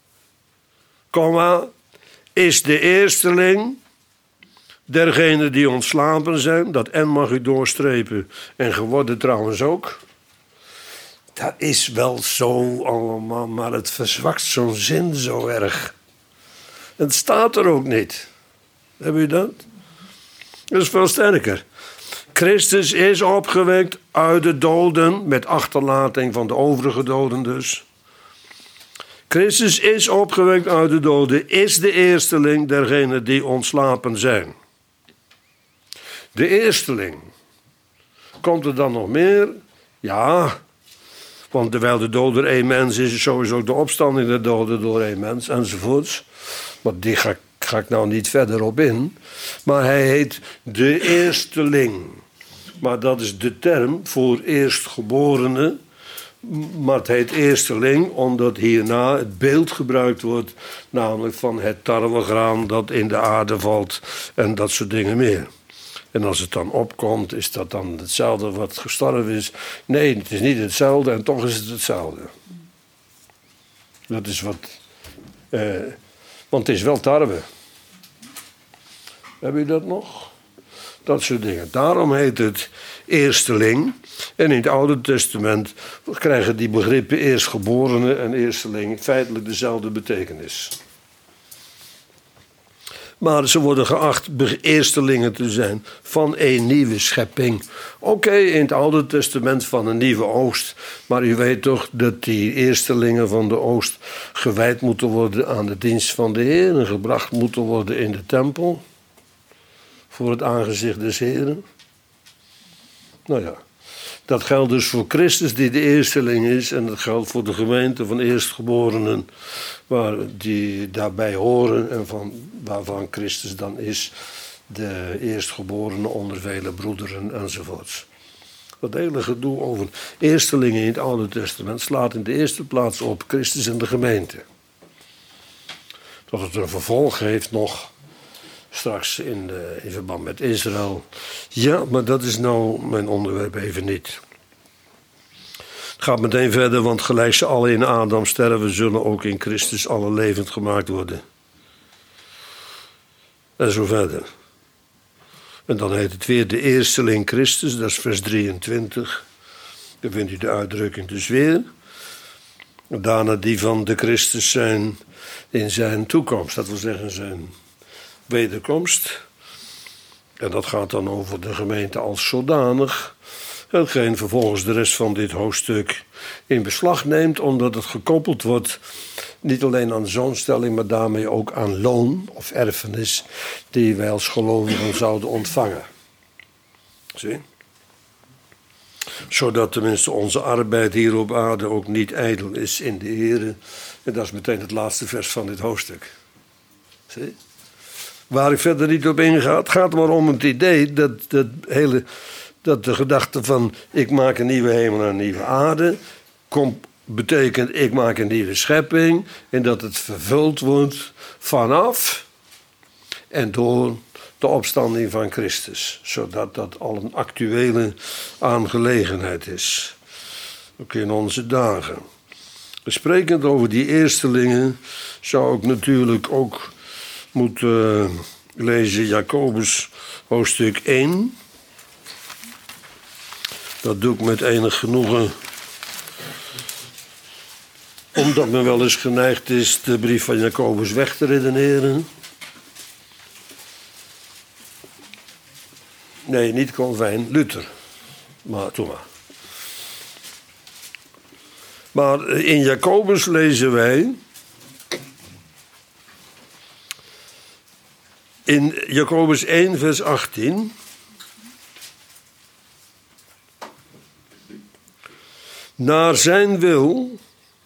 is de eersteling dergenen die ontslapen zijn. Dat en mag u doorstrepen en geworden trouwens ook. Dat is wel zo allemaal, maar het verzwakt zo'n zin zo erg. Het staat er ook niet. Heb u dat? Dat is veel sterker. Christus is opgewekt uit de doden, met achterlating van de overige doden dus. Christus is opgewekt uit de doden, is de eersteling dergenen die ontslapen zijn. De eersteling. Komt er dan nog meer? Ja, want terwijl de dood door één mens is sowieso de opstanding der doden door één mens enzovoorts. Maar die ga ik nou niet verder op in. Maar hij heet de eersteling. Maar dat is de term voor eerstgeborene. Maar het heet eersteling omdat hierna het beeld gebruikt wordt. Namelijk van het tarwegraan dat in de aarde valt en dat soort dingen meer. En als het dan opkomt, is dat dan hetzelfde wat gestorven is? Nee, het is niet hetzelfde en toch is het hetzelfde. Dat is wat... want het is wel tarwe. Heb je dat nog? Dat soort dingen. Daarom heet het eersteling. En in het Oude Testament krijgen die begrippen eerstgeborene en eersteling feitelijk dezelfde betekenis. Maar ze worden geacht eerstelingen te zijn van een nieuwe schepping. Oké, in het Oude Testament van een nieuwe oogst. Maar u weet toch dat die eerstelingen van de oogst gewijd moeten worden aan de dienst van de Heer. En gebracht moeten worden in de tempel. Voor het aangezicht des Heeren. Nou ja, dat geldt dus voor Christus die de eersteling is. En dat geldt voor de gemeente van eerstgeborenen. Die daarbij horen en waarvan Christus dan is de eerstgeborene onder vele broederen enzovoorts. Dat hele gedoe over eerstelingen in het Oude Testament slaat in de eerste plaats op Christus en de gemeente. Dat het een vervolg heeft nog straks in verband met Israël. Ja, maar dat is nou mijn onderwerp even niet. Het gaat meteen verder, want gelijk ze alle in Adam sterven, zullen ook in Christus alle levend gemaakt worden. En zo verder. En dan heet het weer de eersteling Christus, dat is vers 23. Dan vindt u de uitdrukking dus weer. Daarna die van de Christus zijn in zijn toekomst, dat wil zeggen zijn wederkomst. En dat gaat dan over de gemeente als zodanig. Hetgeen vervolgens de rest van dit hoofdstuk in beslag neemt, omdat het gekoppeld wordt niet alleen aan zoonstelling, maar daarmee ook aan loon of erfenis die wij als gelovigen zouden ontvangen. Zie? Zodat tenminste onze arbeid hier op aarde ook niet ijdel is in de Here. En dat is meteen het laatste vers van dit hoofdstuk. Zie? Waar ik verder niet op inga, het gaat maar om het idee dat de gedachte van ik maak een nieuwe hemel en een nieuwe aarde betekent ik maak een nieuwe schepping en dat het vervuld wordt vanaf en door de opstanding van Christus. Zodat dat al een actuele aangelegenheid is. Ook in onze dagen. Sprekend over die eerstelingen zou ik natuurlijk ook moeten lezen Jacobus hoofdstuk 1. Dat doe ik met enig genoegen. Omdat men wel eens geneigd is de brief van Jacobus weg te redeneren. Nee, niet Calvijn, Luther. Maar doe maar. Maar in Jacobus lezen wij in Jacobus 1 vers 18... Naar zijn wil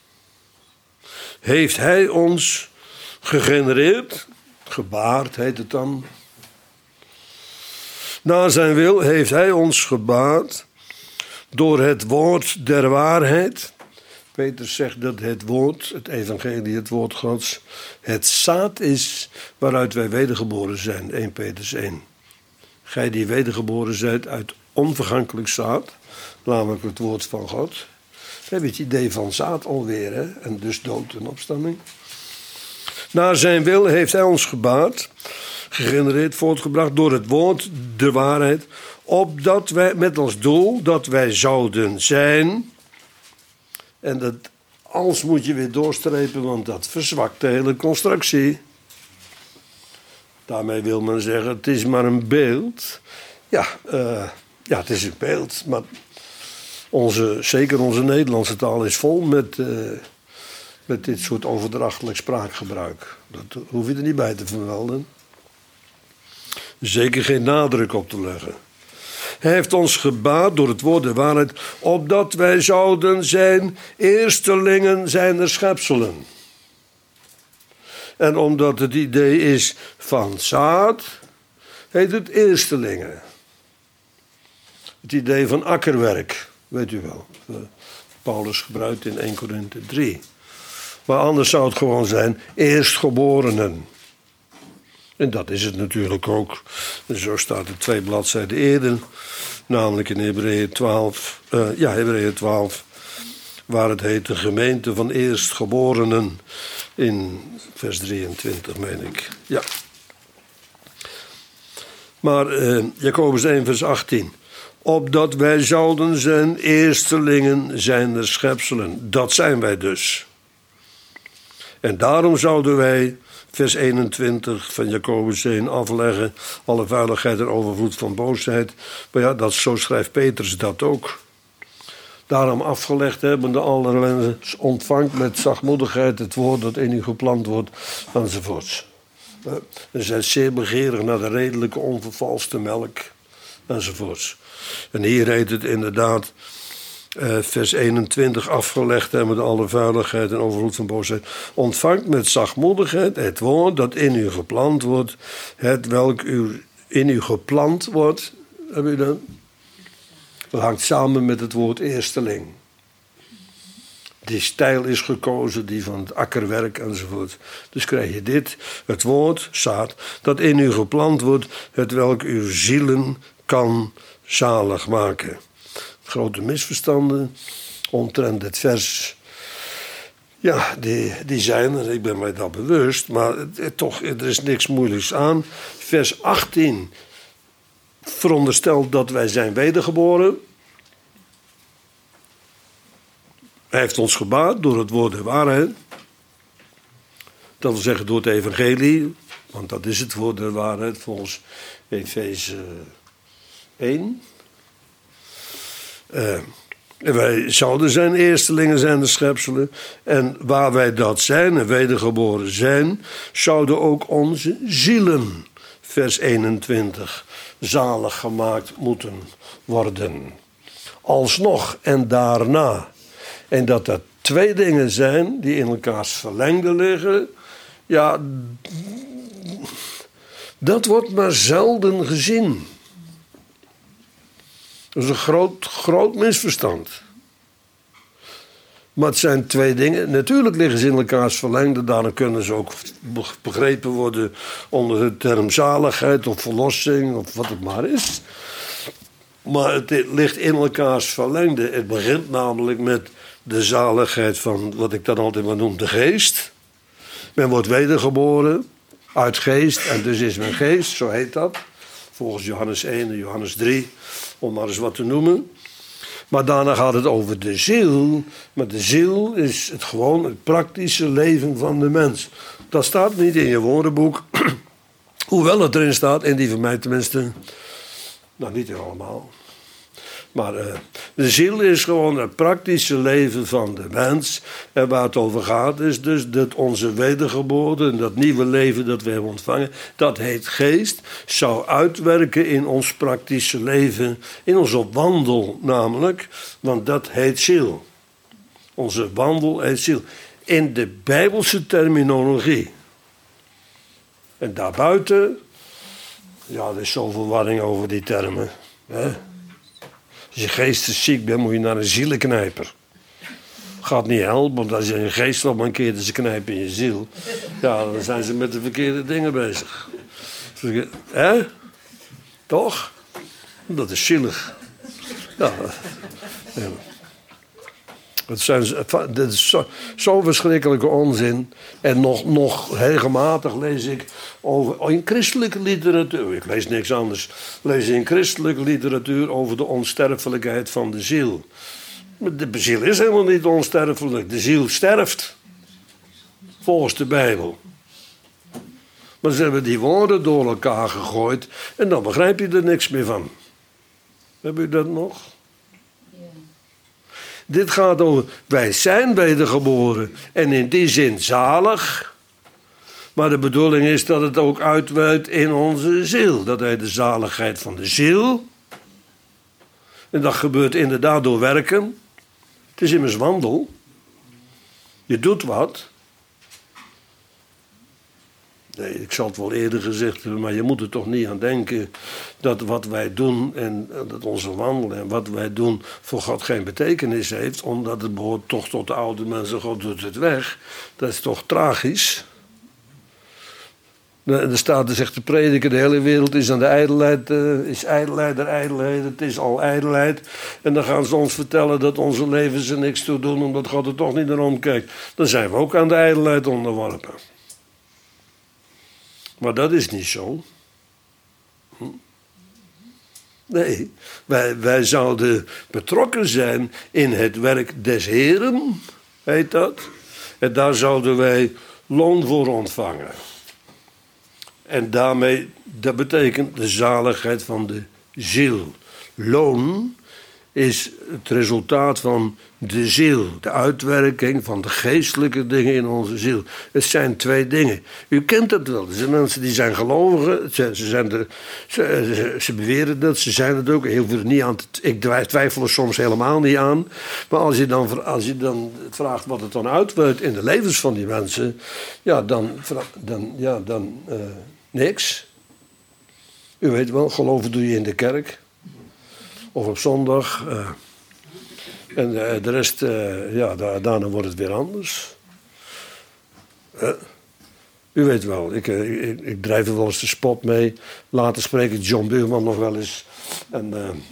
heeft hij ons gegenereerd, gebaard heet het dan, Naar zijn wil heeft hij ons gebaat door het woord der waarheid. Petrus zegt dat het woord, het evangelie, het woord Gods, het zaad is waaruit wij wedergeboren zijn. 1 Petrus 1. Gij die wedergeboren zijt uit onvergankelijk zaad, namelijk het woord van God. Dan heb je het idee van zaad alweer, hè? En dus dood en opstanding. Naar zijn wil heeft hij ons gebaat, gegenereerd, voortgebracht door het woord, de waarheid, opdat wij met als doel dat wij zouden zijn. En dat als moet je weer doorstrepen, want dat verzwakt de hele constructie. Daarmee wil men zeggen, het is maar een beeld. Ja, het is een beeld, maar zeker onze Nederlandse taal is vol met dit soort overdrachtelijk spraakgebruik. Dat hoef je er niet bij te vermelden. Zeker geen nadruk op te leggen. Hij heeft ons gebaat door het woord der waarheid, opdat wij zouden zijn eerstelingen zijner schepselen. En omdat het idee is van zaad, heet het eerstelingen. Het idee van akkerwerk, weet u wel. Paulus gebruikt in 1 Korinthe 3. Maar anders zou het gewoon zijn eerstgeborenen. En dat is het natuurlijk ook. En zo staat het 2 bladzijden eerder. Namelijk in Hebreeën 12. Hebreeën 12. Waar het heet de gemeente van eerstgeborenen. In vers 23, meen ik. Ja. Maar Jacobus 1 vers 18. Opdat wij zouden zijn eerstelingen zijner schepselen. Dat zijn wij dus. En daarom zouden wij, vers 21 van Jacobus 1, afleggen alle vuiligheid en overvloed van boosheid. Maar ja, zo schrijft Petrus dat ook. Daarom afgelegd hebben de allerlei ontvangt met zachtmoedigheid het woord dat in u geplant wordt, enzovoorts. En zijn zeer begeerig naar de redelijke onvervalste melk, enzovoorts. En hier heet het inderdaad, vers 21, afgelegd hebben de alle vuiligheid en overvloed van boosheid. Ontvangt met zachtmoedigheid het woord dat in u geplant wordt, het welk in u geplant wordt. Heb u dat? Dat hangt samen met het woord eersteling. Die stijl is gekozen, die van het akkerwerk enzovoort. Dus krijg je dit, het woord, zaad, dat in u geplant wordt, het welk uw zielen kan zalig maken. Grote misverstanden omtrent het vers. Ja, die zijn er, ik ben mij dat bewust, maar toch, er is niks moeilijks aan. Vers 18 veronderstelt dat wij zijn wedergeboren. Hij heeft ons gebaat door het woord der waarheid. Dat wil zeggen door het evangelie, want dat is het woord der waarheid volgens Efeze 1. Wij zouden zijn eerstelingen zijn de schepselen. En waar wij dat zijn en wedergeboren zijn, zouden ook onze zielen, vers 21, zalig gemaakt moeten worden. Alsnog en daarna. En dat er 2 dingen zijn die in elkaars verlengde liggen. Ja, dat wordt maar zelden gezien. Dat is een groot misverstand. Maar het zijn 2 dingen. Natuurlijk liggen ze in elkaars verlengde. Daarom kunnen ze ook begrepen worden onder de term zaligheid of verlossing of wat het maar is. Maar het ligt in elkaars verlengde. Het begint namelijk met de zaligheid van wat ik dan altijd maar noem de geest. Men wordt wedergeboren uit geest en dus is men geest, zo heet dat. Volgens Johannes 1 en Johannes 3, om maar eens wat te noemen. Maar daarna gaat het over de ziel. Maar de ziel is het praktische leven van de mens. Dat staat niet in je woordenboek. Hoewel het erin staat, en die van mij tenminste. Nou, niet allemaal. Maar de ziel is gewoon het praktische leven van de mens. En waar het over gaat is dus dat onze wedergeboorte en dat nieuwe leven dat we hebben ontvangen, dat heet geest, zou uitwerken in ons praktische leven, in onze wandel namelijk, want dat heet ziel. Onze wandel heet ziel. In de Bijbelse terminologie. En daarbuiten Ja, er is zoveel verwarring over die termen. Hè? Als je geestesziek bent, moet je naar een zielenknijper. Gaat niet helpen, want als je een geest wat mankeert en ze knijpen in je ziel, ja, dan zijn ze met de verkeerde dingen bezig. Hè? Toch? Dat is zielig. Ja. Dat is zo verschrikkelijke onzin. En nog regelmatig lees ik in christelijke literatuur. Ik lees niks anders. Lees in christelijke literatuur over de onsterfelijkheid van de ziel. De ziel is helemaal niet onsterfelijk. De ziel sterft. Volgens de Bijbel. Maar ze hebben die woorden door elkaar gegooid. En dan begrijp je er niks meer van. Heb u dat nog? Ja. Dit gaat over, wij zijn wedergeboren. En in die zin zalig. Maar de bedoeling is dat het ook uitwerkt in onze ziel. Dat heet de zaligheid van de ziel. En dat gebeurt inderdaad door werken. Het is immers wandel. Je doet wat. Nee, ik zal het wel eerder gezegd hebben, maar je moet er toch niet aan denken dat wat wij doen en dat onze wandelen en wat wij doen voor God geen betekenis heeft, omdat het behoort toch tot de oude mensen, God doet het weg. Dat is toch tragisch. Er staat, zegt de prediker, de hele wereld is aan de ijdelheid, is ijdelheid der ijdelheid, het is al ijdelheid. En dan gaan ze ons vertellen dat onze levens er niks toe doen, omdat God er toch niet naar omkijkt. Dan zijn we ook aan de ijdelheid onderworpen. Maar dat is niet zo. Nee, wij zouden betrokken zijn in het werk des Heren, heet dat. En daar zouden wij loon voor ontvangen. En daarmee, dat betekent de zaligheid van de ziel. Loon is het resultaat van de ziel. De uitwerking van de geestelijke dingen in onze ziel. Het zijn twee dingen. U kent het wel. Er zijn mensen die zijn gelovigen. Ze beweren dat. Ze zijn het ook. Heel veel niet aan. Ik twijfel er soms helemaal niet aan. Maar als je dan vraagt wat het dan uitwerkt in de levens van die mensen. Ja, dan niks. U weet wel, geloven doe je in de kerk. Of op zondag. En de rest, daarna wordt het weer anders. U weet wel, ik drijf er wel eens de spot mee. Later spreek ik John Buurman nog wel eens. En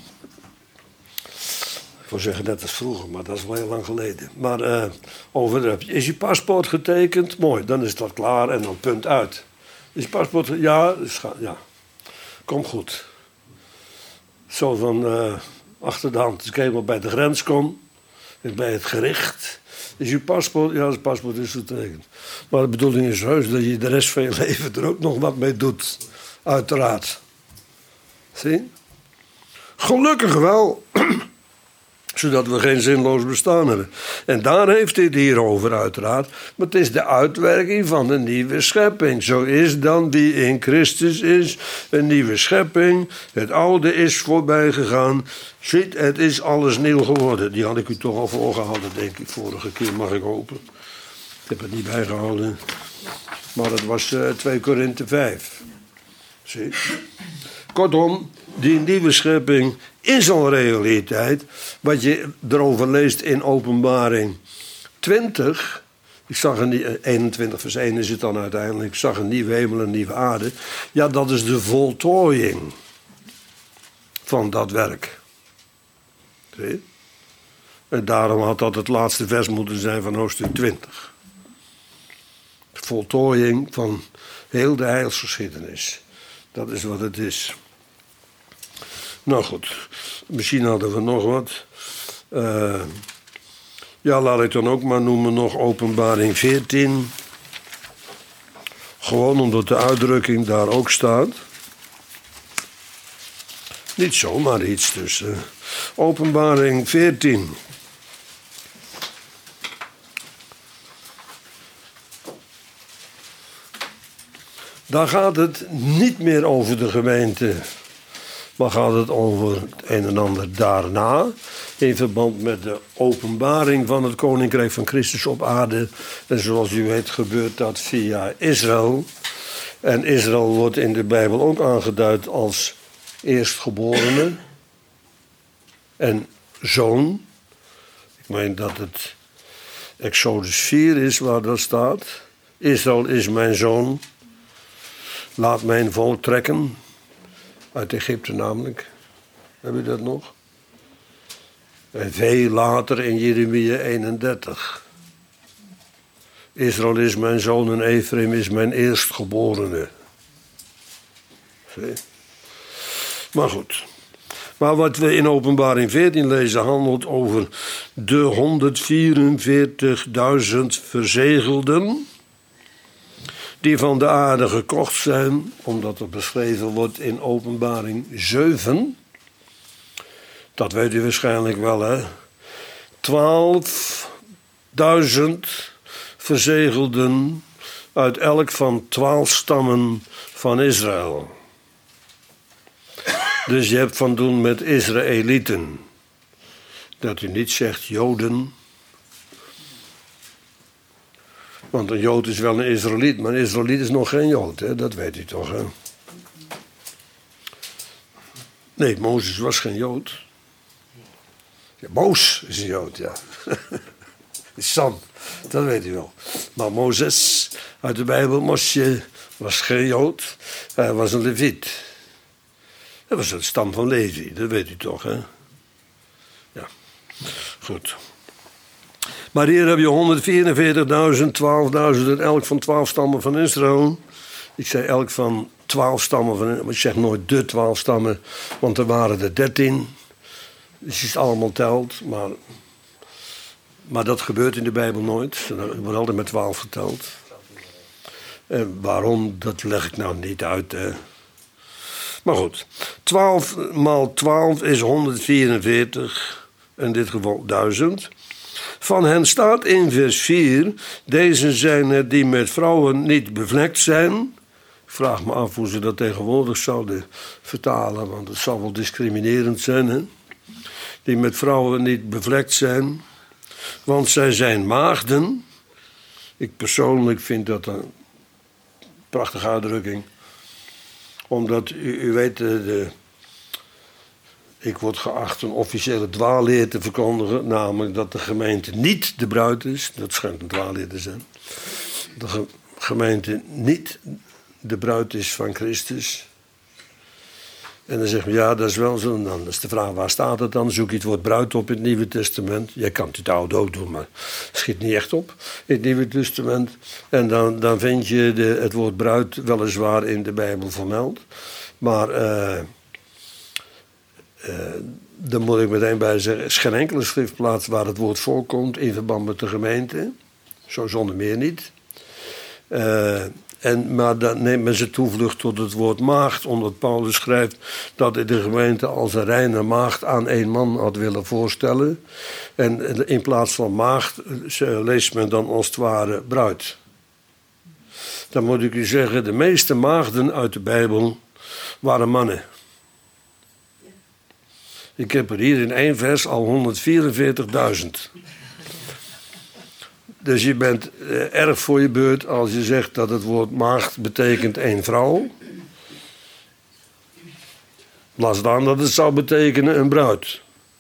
ik wil zeggen net als vroeger, maar dat is wel heel lang geleden. Maar is je paspoort getekend? Mooi, dan is dat klaar en dan punt uit. Is je paspoort? Ja. Kom goed. Zo van achter de hand. Als ik eenmaal bij de grens kom, bij het gericht, is uw paspoort? Ja, het paspoort is getekend. Maar de bedoeling is heus dat je de rest van je leven er ook nog wat mee doet. Uiteraard. Zie? Gelukkig wel. Zodat we geen zinloos bestaan hebben. En daar heeft hij het hier over uiteraard. Maar het is de uitwerking van een nieuwe schepping. Zo is dan wie in Christus is een nieuwe schepping. Het oude is voorbij gegaan. Ziet, het is alles nieuw geworden. Die had ik u toch al voorgehouden, denk ik. Vorige keer, mag ik hopen. Ik heb het niet bijgehouden. Maar dat was 2 Korinthe 5. Zie. Kortom, die nieuwe schepping is al realiteit. Wat je erover leest in Openbaring 20. Ik zag 21 vers 1 is het dan uiteindelijk. Ik zag een nieuwe hemel en een nieuwe aarde. Ja, dat is de voltooiing van dat werk. Zie? En daarom had dat het laatste vers moeten zijn van hoofdstuk 20. De voltooiing van heel de heilsgeschiedenis. Dat is wat het is. Nou goed, misschien hadden we nog wat. Laat ik dan ook maar noemen nog Openbaring 14. Gewoon omdat de uitdrukking daar ook staat. Niet zomaar iets tussen. Openbaring 14. Daar gaat het niet meer over de gemeente. Maar gaat het over het een en ander daarna. In verband met de openbaring van het Koninkrijk van Christus op aarde. En zoals u weet gebeurt dat via Israël. En Israël wordt in de Bijbel ook aangeduid als eerstgeborene en zoon. Ik meen dat het Exodus 4 is waar dat staat. Israël is mijn zoon. Laat mijn volk trekken. Uit Egypte namelijk. Heb je dat nog? En veel later in Jeremia 31. Israël is mijn zoon en Ephraim is mijn eerstgeborene. Zie? Maar goed. Maar wat we in Openbaring 14 lezen handelt over de 144.000 verzegelden die van de aarde gekocht zijn, omdat er beschreven wordt in Openbaring 7. Dat weet u waarschijnlijk wel, hè? 12.000 verzegelden uit elk van 12 stammen van Israël. Dus je hebt van doen met Israëlieten. Dat u niet zegt Joden. Want een Jood is wel een Israëliet, maar een Israëliet is nog geen Jood, hè? Dat weet u toch, hè? Nee, Mozes was geen Jood. Ja, Moos is een Jood, ja. Sam, dat weet u wel. Maar Mozes uit de Bijbel, Mosje, was geen Jood. Hij was een Leviet. Dat was het stam van Levi, dat weet u toch, hè? Ja, goed. Maar hier heb je 144.000, 12.000 en elk van 12 stammen van Israël. Ik zei elk van 12 stammen van Israël, maar ik zeg nooit de 12 stammen, want er waren er 13. Dus je het allemaal telt, maar dat gebeurt in de Bijbel nooit. Er wordt altijd met 12 geteld. En waarom, dat leg ik nou niet uit, hè. Maar goed, 12 maal 12 is 144, in dit geval 1000. Van hen staat in vers 4, deze zijn het die met vrouwen niet bevlekt zijn. Ik vraag me af hoe ze dat tegenwoordig zouden vertalen, want het zal wel discriminerend zijn, hè? Die met vrouwen niet bevlekt zijn, want zij zijn maagden. Ik persoonlijk vind dat een prachtige uitdrukking. Omdat, u weet, ik word geacht een officiële dwaalleer te verkondigen, namelijk dat de gemeente niet de bruid is. Dat schijnt een dwaalleer te zijn. De gemeente niet de bruid is van Christus. En dan zeggen we, ja, dat is wel zo. En dan is de vraag, waar staat het dan? Zoek je het woord bruid op in het Nieuwe Testament. Je kan het oude ook doen, maar het schiet niet echt op in het Nieuwe Testament. En dan vind je het woord bruid weliswaar in de Bijbel vermeld. Maar daar moet ik meteen bij zeggen, er is geen enkele schriftplaats waar het woord voorkomt in verband met de gemeente. Zo zonder meer niet. Maar dan neemt men zijn toevlucht tot het woord maagd, omdat Paulus schrijft dat hij de gemeente als een reine maagd aan één man had willen voorstellen. En in plaats van maagd leest men dan als het ware bruid. Dan moet ik u zeggen, de meeste maagden uit de Bijbel waren mannen. Ik heb er hier in 1 vers al 144.000. Dus je bent erg voor je beurt als je zegt dat het woord maagd betekent één vrouw. Laat staan dat het zou betekenen een bruid.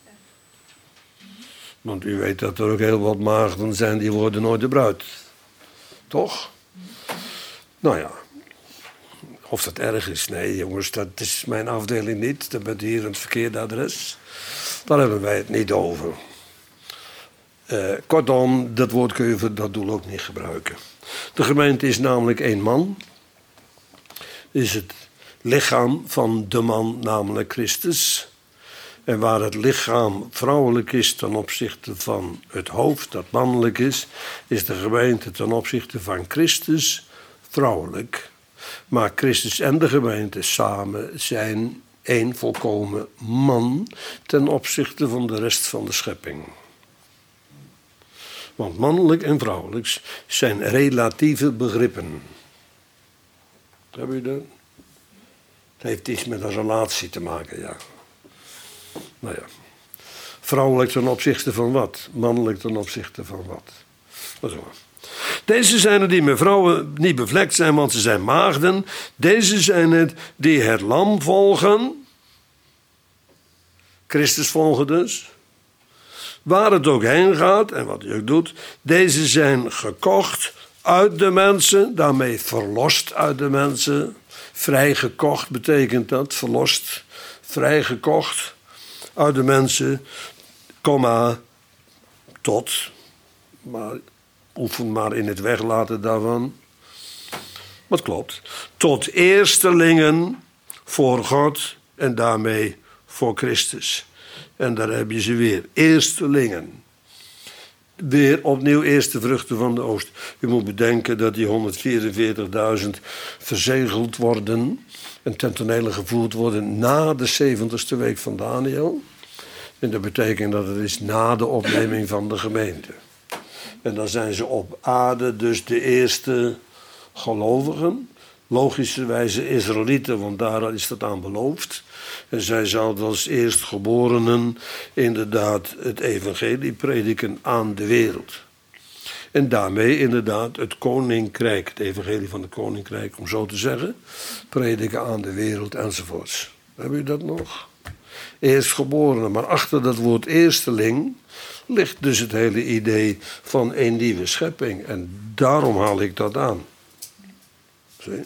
Want u weet dat er ook heel wat maagden zijn die worden nooit de bruid. Toch? Nou ja. Of dat erg is? Nee jongens, dat is mijn afdeling niet. Dan bent u hier aan het verkeerde adres. Daar hebben wij het niet over. Kortom, dat woord kun je voor dat doel ook niet gebruiken. De gemeente is namelijk één man. Is het lichaam van de man, namelijk Christus. En waar het lichaam vrouwelijk is ten opzichte van het hoofd dat mannelijk is de gemeente ten opzichte van Christus vrouwelijk. Maar Christus en de gemeente samen zijn één volkomen man ten opzichte van de rest van de schepping. Want mannelijk en vrouwelijk zijn relatieve begrippen. Heb je dat? Het heeft iets met een relatie te maken, ja. Nou ja. Vrouwelijk ten opzichte van wat? Mannelijk ten opzichte van wat? Dat is waar. Deze zijn het die met vrouwen niet bevlekt zijn, want ze zijn maagden. Deze zijn het die het lam volgen. Christus volgen dus. Waar het ook heen gaat en wat hij ook doet. Deze zijn gekocht uit de mensen. Daarmee verlost uit de mensen. Vrijgekocht betekent dat. Verlost. Vrijgekocht uit de mensen. Komma. Tot. Maar oefen maar in het weglaten daarvan. Wat klopt. Tot eerstelingen voor God en daarmee voor Christus. En daar heb je ze weer. Eerstelingen. Weer opnieuw eerste vruchten van de oogst. U moet bedenken dat die 144.000 verzegeld worden en ten tonele gevoerd worden na de 70ste week van Daniel. En dat betekent dat het is na de opneming van de gemeente. En dan zijn ze op aarde dus de eerste gelovigen. Logischerwijze Israëlieten, want daar is dat aan beloofd. En zij zouden als eerstgeborenen inderdaad het evangelie prediken aan de wereld. En daarmee inderdaad het koninkrijk, het evangelie van het koninkrijk, om zo te zeggen, prediken aan de wereld enzovoorts. Hebben u dat nog? Eerstgeborenen, maar achter dat woord eersteling ligt dus het hele idee van een nieuwe schepping. En daarom haal ik dat aan. Zie?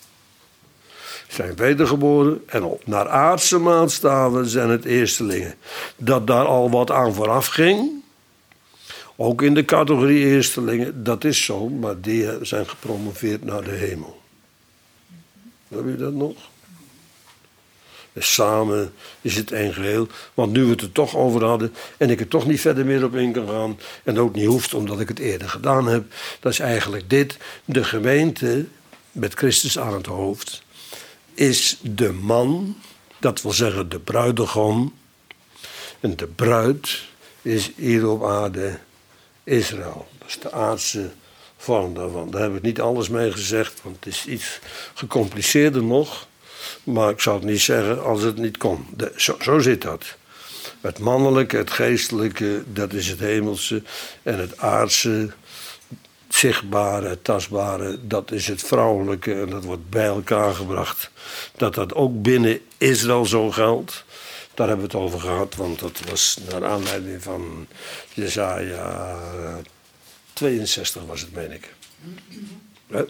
Zijn wedergeboren en op naar aardse maatstaven zijn het eerstelingen. Dat daar al wat aan vooraf ging, ook in de categorie eerstelingen, dat is zo, maar die zijn gepromoveerd naar de hemel. Heb je dat nog? En samen is het één geheel, want nu we het er toch over hadden en ik er toch niet verder meer op in kan gaan en ook niet hoeft omdat ik het eerder gedaan heb, dat is eigenlijk dit: de gemeente met Christus aan het hoofd is de man, dat wil zeggen de bruidegom. En de bruid is hier op aarde Israël. Dat is de aardse vorm daarvan. Daar heb ik niet alles mee gezegd, want het is iets gecompliceerder nog. Maar ik zou het niet zeggen als het niet kon. Zo zit dat. Het mannelijke, het geestelijke, dat is het hemelse. En het aardse, zichtbare, het tastbare, dat is het vrouwelijke. En dat wordt bij elkaar gebracht. Dat dat ook binnen Israël zo geldt. Daar hebben we het over gehad, want dat was naar aanleiding van Jesaja 62 was het, meen ik. Ja?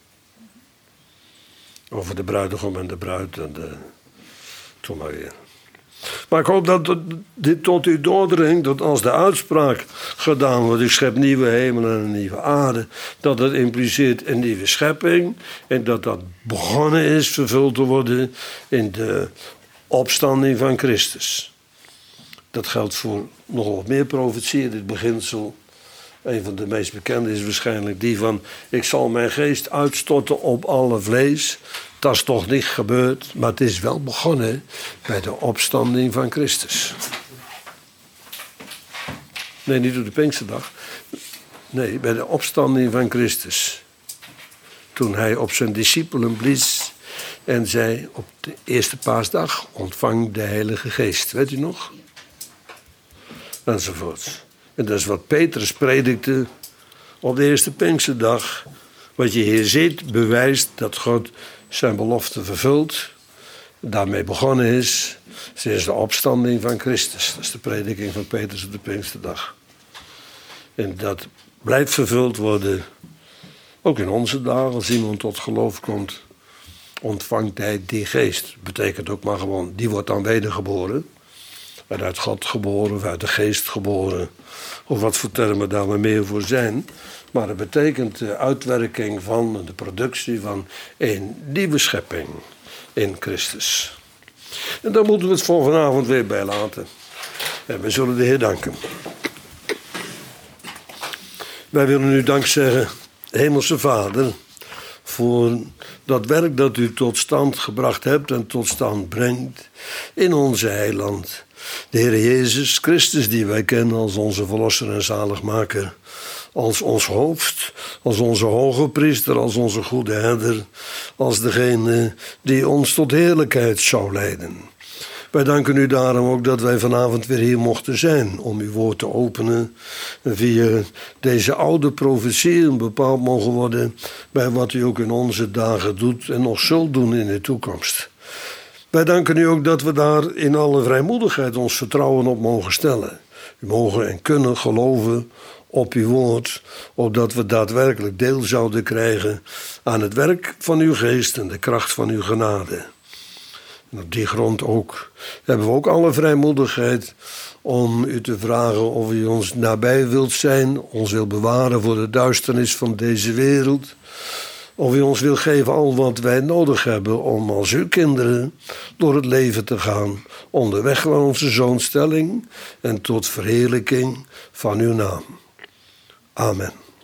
Over de bruidegom en de bruid en toen maar weer. Maar ik hoop dat dit tot u doordringt, dat als de uitspraak gedaan wordt, ik schep nieuwe hemelen en een nieuwe aarde, dat dat impliceert een nieuwe schepping en dat dat begonnen is vervuld te worden in de opstanding van Christus. Dat geldt voor nog wat meer profetieën, dit beginsel. Een van de meest bekende is waarschijnlijk die van: ik zal mijn geest uitstorten op alle vlees. Dat is toch niet gebeurd, maar het is wel begonnen bij de opstanding van Christus. Nee, niet op de Pinksterdag. Nee, bij de opstanding van Christus. Toen hij op zijn discipelen blies en zei op de eerste paasdag: ontvang de Heilige Geest. Weet u nog? Enzovoorts. En dat is wat Petrus predikte op de eerste Pinksterdag. Wat je hier ziet bewijst dat God zijn belofte vervult. Daarmee begonnen is sinds de opstanding van Christus. Dat is de prediking van Petrus op de Pinksterdag. En dat blijft vervuld worden. Ook in onze dagen, als iemand tot geloof komt, ontvangt hij die geest. Betekent ook maar gewoon, die wordt dan wedergeboren. Uit God geboren, of uit de geest geboren. Of wat voor termen daar maar meer voor zijn. Maar het betekent de uitwerking van, de productie van een nieuwe schepping in Christus. En daar moeten we het voor vanavond weer bij laten. En we zullen de Heer danken. Wij willen u dank zeggen, Hemelse Vader, voor dat werk dat u tot stand gebracht hebt en tot stand brengt in onze heiland. De Heer Jezus Christus, die wij kennen als onze verlosser en zaligmaker, als ons hoofd, als onze hoge priester, als onze goede herder, als degene die ons tot heerlijkheid zou leiden. Wij danken u daarom ook dat wij vanavond weer hier mochten zijn om uw woord te openen. En via deze oude profetieën bepaald mogen worden bij wat u ook in onze dagen doet en nog zult doen in de toekomst. Wij danken u ook dat we daar in alle vrijmoedigheid ons vertrouwen op mogen stellen. U mogen en kunnen geloven op uw woord, opdat we daadwerkelijk deel zouden krijgen aan het werk van uw geest en de kracht van uw genade. En op die grond ook hebben we ook alle vrijmoedigheid om u te vragen of u ons nabij wilt zijn, ons wil bewaren voor de duisternis van deze wereld. Of u ons wil geven al wat wij nodig hebben om als uw kinderen door het leven te gaan, onderweg naar onze zoonstelling en tot verheerlijking van uw naam. Amen.